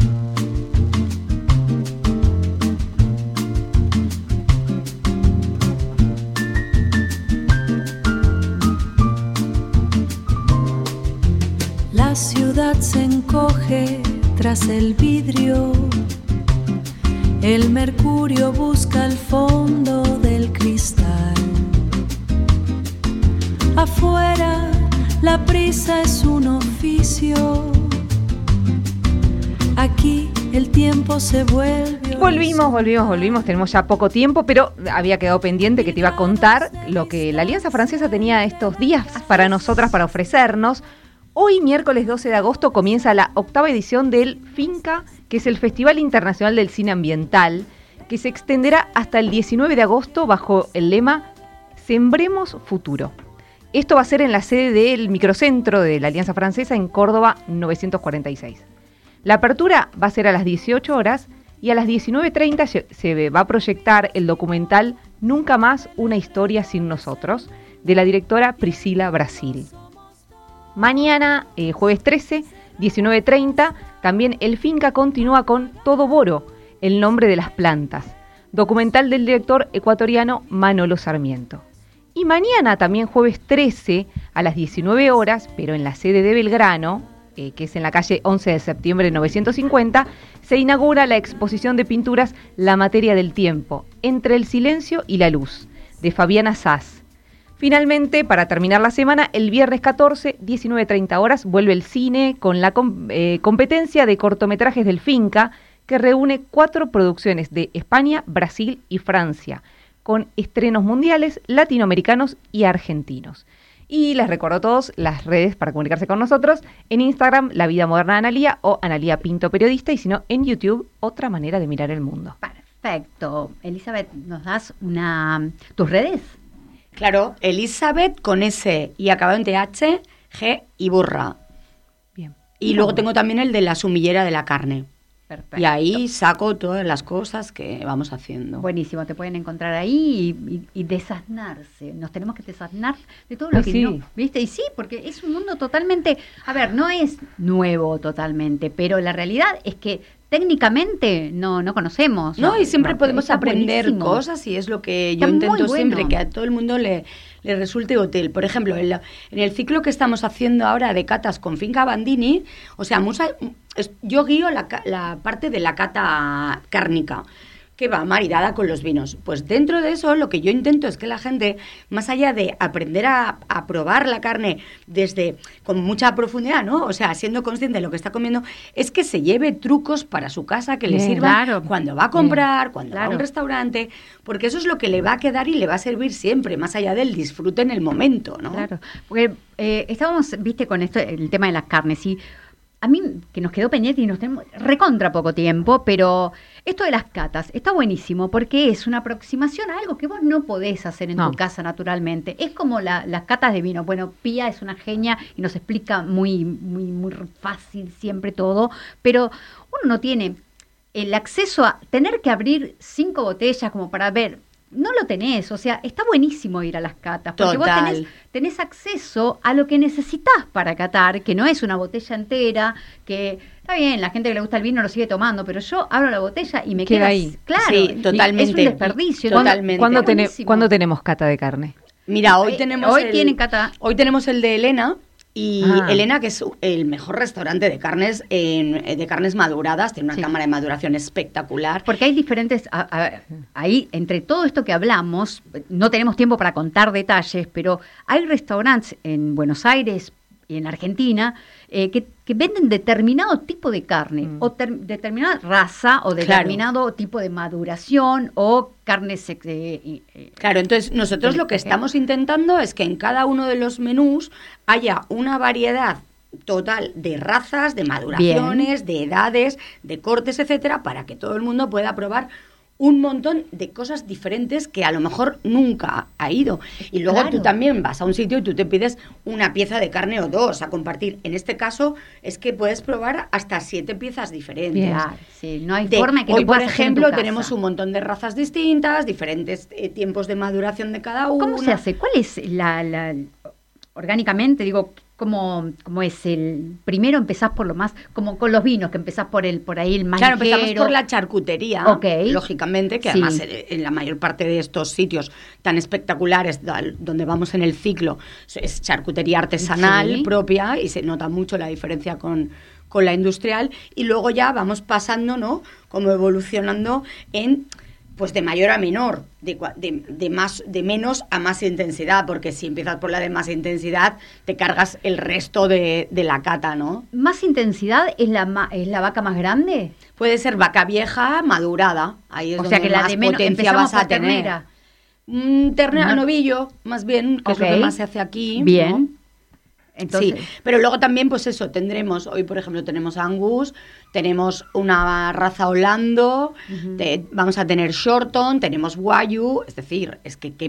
La ciudad se encoge tras el vidrio. El mercurio busca el fondo del cristal. Afuera la prisa es un oficio. Aquí el tiempo se vuelve... Volvimos. Tenemos ya poco tiempo, pero había quedado pendiente que te iba a contar lo que la Alianza Francesa tenía estos días para nosotras, para ofrecernos. Hoy, miércoles 12 de agosto, comienza la 8ª edición del Finca, que es el Festival Internacional del Cine Ambiental, que se extenderá hasta el 19 de agosto bajo el lema Sembremos Futuro. Esto va a ser en la sede del microcentro de la Alianza Francesa en Córdoba 946. La apertura va a ser a las 18 horas y a las 19:30 se va a proyectar el documental Nunca más una historia sin nosotros, de la directora Priscila Brasil. Mañana, jueves 13, 19:30, también el Finca continúa con Todo Boro, el nombre de las plantas, documental del director ecuatoriano Manolo Sarmiento. Y mañana, también jueves 13, a las 19 horas, pero en la sede de Belgrano, que es en la calle 11 de septiembre 950, se inaugura la exposición de pinturas La materia del tiempo, entre el silencio y la luz, de Fabiana Sass. Finalmente, para terminar la semana, el viernes 14, 19:30 horas, vuelve el cine con la competencia de cortometrajes del Finca, que reúne 4 producciones de España, Brasil y Francia, con estrenos mundiales, latinoamericanos y argentinos. Y les recuerdo a todos las redes para comunicarse con nosotros. En Instagram, La Vida Moderna de Analía o Analía Pinto Periodista, y si no, en YouTube, Otra Manera de Mirar el Mundo. Perfecto. Elizabeth, ¿nos das tus redes? Claro, Elizabeth con S y acabado en TH, G y burra. Bien. Y luego tengo también el de La Sumillera de la Carne. Y ahí saco todas las cosas que vamos haciendo. Buenísimo, te pueden encontrar ahí y desasnarse. Nos tenemos que desasnar de todo lo que no, ¿viste? Y sí, porque es un mundo totalmente, a ver, no es nuevo totalmente, pero la realidad es que técnicamente no conocemos. No, y siempre podemos aprender cosas y es lo que yo intento siempre, que a todo el mundo le resulte útil. Por ejemplo, en el ciclo que estamos haciendo ahora de catas con Finca Bandini, o sea, yo guío la parte de la cata cárnica, que va maridada con los vinos. Pues dentro de eso lo que yo intento es que la gente, más allá de aprender a probar la carne con mucha profundidad, ¿no? O sea, siendo consciente de lo que está comiendo, es que se lleve trucos para su casa que le sirvan cuando va a comprar, cuando va a un restaurante, porque eso es lo que le va a quedar y le va a servir siempre, más allá del disfrute en el momento, ¿no? Claro, porque estábamos, viste, con esto, el tema de las carnes, y a mí, que nos quedó pendiente y nos tenemos recontra poco tiempo, pero esto de las catas está buenísimo porque es una aproximación a algo que vos no podés hacer en tu casa naturalmente. Es como las catas de vino. Bueno, Pía es una genia y nos explica muy, muy, muy fácil siempre todo, pero uno no tiene el acceso a tener que abrir 5 botellas como para ver. No lo tenés, o sea, está buenísimo ir a las catas, porque vos tenés acceso a lo que necesitas para catar, que no es una botella entera, que está bien, la gente que le gusta el vino lo sigue tomando, pero yo abro la botella y me queda ahí. Claro, sí, totalmente. Es un desperdicio. Totalmente. ¿Cuándo tenemos cata de carne? Mira, hoy tenemos el de Elena. Y Elena, que es el mejor restaurante de carnes maduradas, tiene una cámara de maduración espectacular. Porque hay diferentes, ahí entre todo esto que hablamos, no tenemos tiempo para contar detalles, pero hay restaurantes en Buenos Aires y en Argentina que venden determinado tipo de carne, o determinada raza, o determinado tipo de maduración, o carnes... Claro, entonces nosotros lo que estamos intentando es que en cada uno de los menús haya una variedad total de razas, de maduraciones, de edades, de cortes, etcétera, para que todo el mundo pueda probar un montón de cosas diferentes que a lo mejor nunca ha ido. Y luego tú también vas a un sitio y tú te pides una pieza de carne o 2 a compartir. En este caso es que puedes probar hasta 7 piezas diferentes. Sí, no hay forma que hoy, lo por puedas hacer en tu ejemplo, casa. tenemos un montón de razas distintas, diferentes tiempos de maduración de cada una. ¿Cómo se hace? ¿Cuál es orgánicamente, digo, cómo es el... Primero empezás por lo más, como con los vinos, que empezás por ahí el más Claro, ligero. empezamos por la charcutería, lógicamente, que además en la mayor parte de estos sitios tan espectaculares donde vamos en el ciclo es charcutería artesanal propia y se nota mucho la diferencia con la industrial, y luego ya vamos pasando, ¿no?, como evolucionando en... pues de mayor a menor, de menos a más intensidad, porque si empiezas por la de más intensidad, te cargas el resto de la cata, ¿no? ¿Más intensidad es la vaca más grande? Puede ser vaca vieja madurada, ahí es donde que más potencia vas a tener. Ternera, novillo, más bien, que es lo que más se hace aquí. Bien. ¿no? Entonces, sí, pero luego también, pues eso, hoy por ejemplo tenemos Angus, tenemos una raza Holando, vamos a tener Shorton, tenemos Wagyu, es decir, es que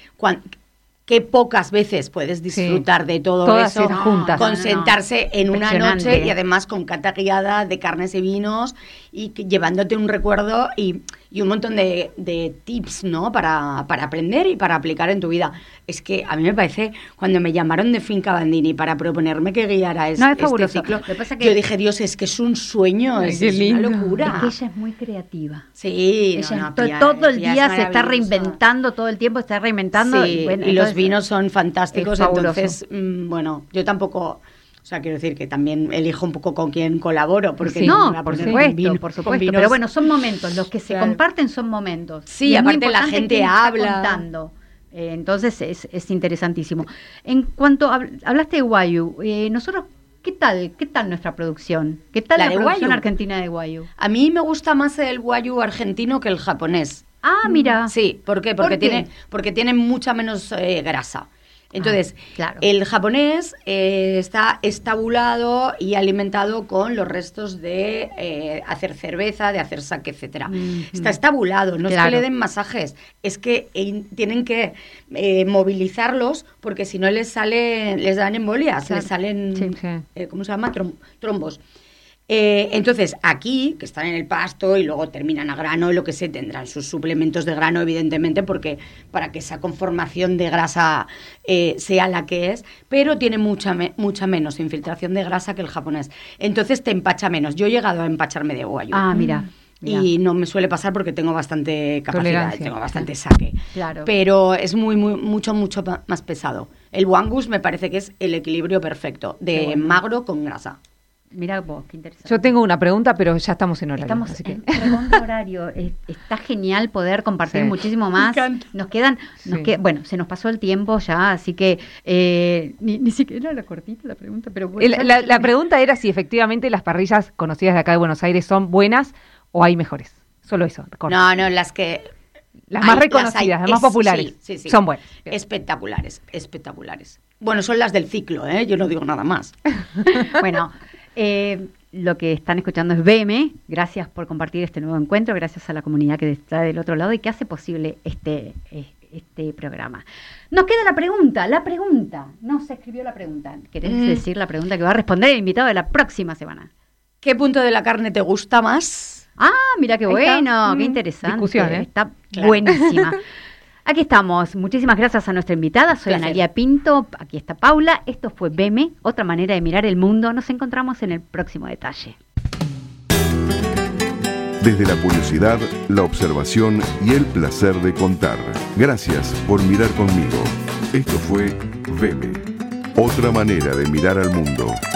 qué pocas veces puedes disfrutar de todo todas eso juntas. Con sentarse en una noche y además con cata guiada de carnes y vinos y llevándote un recuerdo y un montón de tips, ¿no?, para aprender y para aplicar en tu vida. Es que a mí me parece, cuando me llamaron de Finca Bandini para proponerme que guiara este ciclo, yo dije, Dios, es que es un sueño, es una locura. Es que ella es muy creativa. Sí, todo el día se está reinventando, todo el tiempo está reinventando. Sí, y entonces, los vinos son fantásticos, entonces, bueno, yo tampoco... O sea, quiero decir que también elijo un poco con quién colaboro, porque por supuesto, pero bueno, son momentos, los que se comparten son momentos. Sí, aparte la gente habla. Contando. Entonces es interesantísimo. En cuanto hablaste de Wagyu, nosotros, ¿qué tal nuestra producción? ¿Qué tal la producción argentina de Wagyu? A mí me gusta más el Wagyu argentino que el japonés. Ah, mira. Sí, ¿por qué? Porque tiene mucha menos grasa. Entonces, el japonés está estabulado y alimentado con los restos de hacer cerveza, de hacer sake, etcétera. Está estabulado, no es que le den masajes, es que tienen que movilizarlos porque si no les dan embolias, les salen, ¿cómo se llama? Trombos. Entonces, aquí, que están en el pasto y luego terminan a grano y lo que sé, tendrán sus suplementos de grano, evidentemente, porque para que esa conformación de grasa sea la que es, pero tiene mucha menos infiltración de grasa que el japonés. Entonces te empacha menos. Yo he llegado a empacharme de wagyu. Ah, mira. Y no me suele pasar porque tengo bastante capacidad, Tolerancia. tengo bastante saque. Claro. Pero es mucho más pesado. El Wangus me parece que es el equilibrio perfecto de magro con grasa. Mira vos, qué interesante. Yo tengo una pregunta, pero ya estamos en horario. Estamos así que... en redondo horario. Está genial poder compartir Sí. muchísimo más. Me encanta. Bueno, se nos pasó el tiempo ya, así que ni siquiera la cortita la pregunta, pero bueno. La pregunta era si efectivamente las parrillas conocidas de acá de Buenos Aires son buenas o hay mejores. Solo eso. corto. No, las que... Las más reconocidas, las más populares. Sí. Son buenas. Espectaculares. Bueno, son las del ciclo, ¿eh? Yo no digo nada más. Bueno, lo que están escuchando es BM. Gracias por compartir este nuevo encuentro, gracias a la comunidad que está del otro lado y que hace posible este programa. Nos queda la pregunta. No se escribió la pregunta. ¿Querés decir la pregunta que va a responder el invitado de la próxima semana? ¿Qué punto de la carne te gusta más? Ah, mira qué Ahí bueno, está. qué interesante. Discusión, ¿eh? Está Claro. buenísima. Aquí estamos. Muchísimas gracias a nuestra invitada. Soy Placer. Analía Pinto. Aquí está Paula. Esto fue BM, otra manera de mirar el mundo. Nos encontramos en el próximo detalle. Desde la curiosidad, la observación y el placer de contar. Gracias por mirar conmigo. Esto fue Veme, otra manera de mirar al mundo.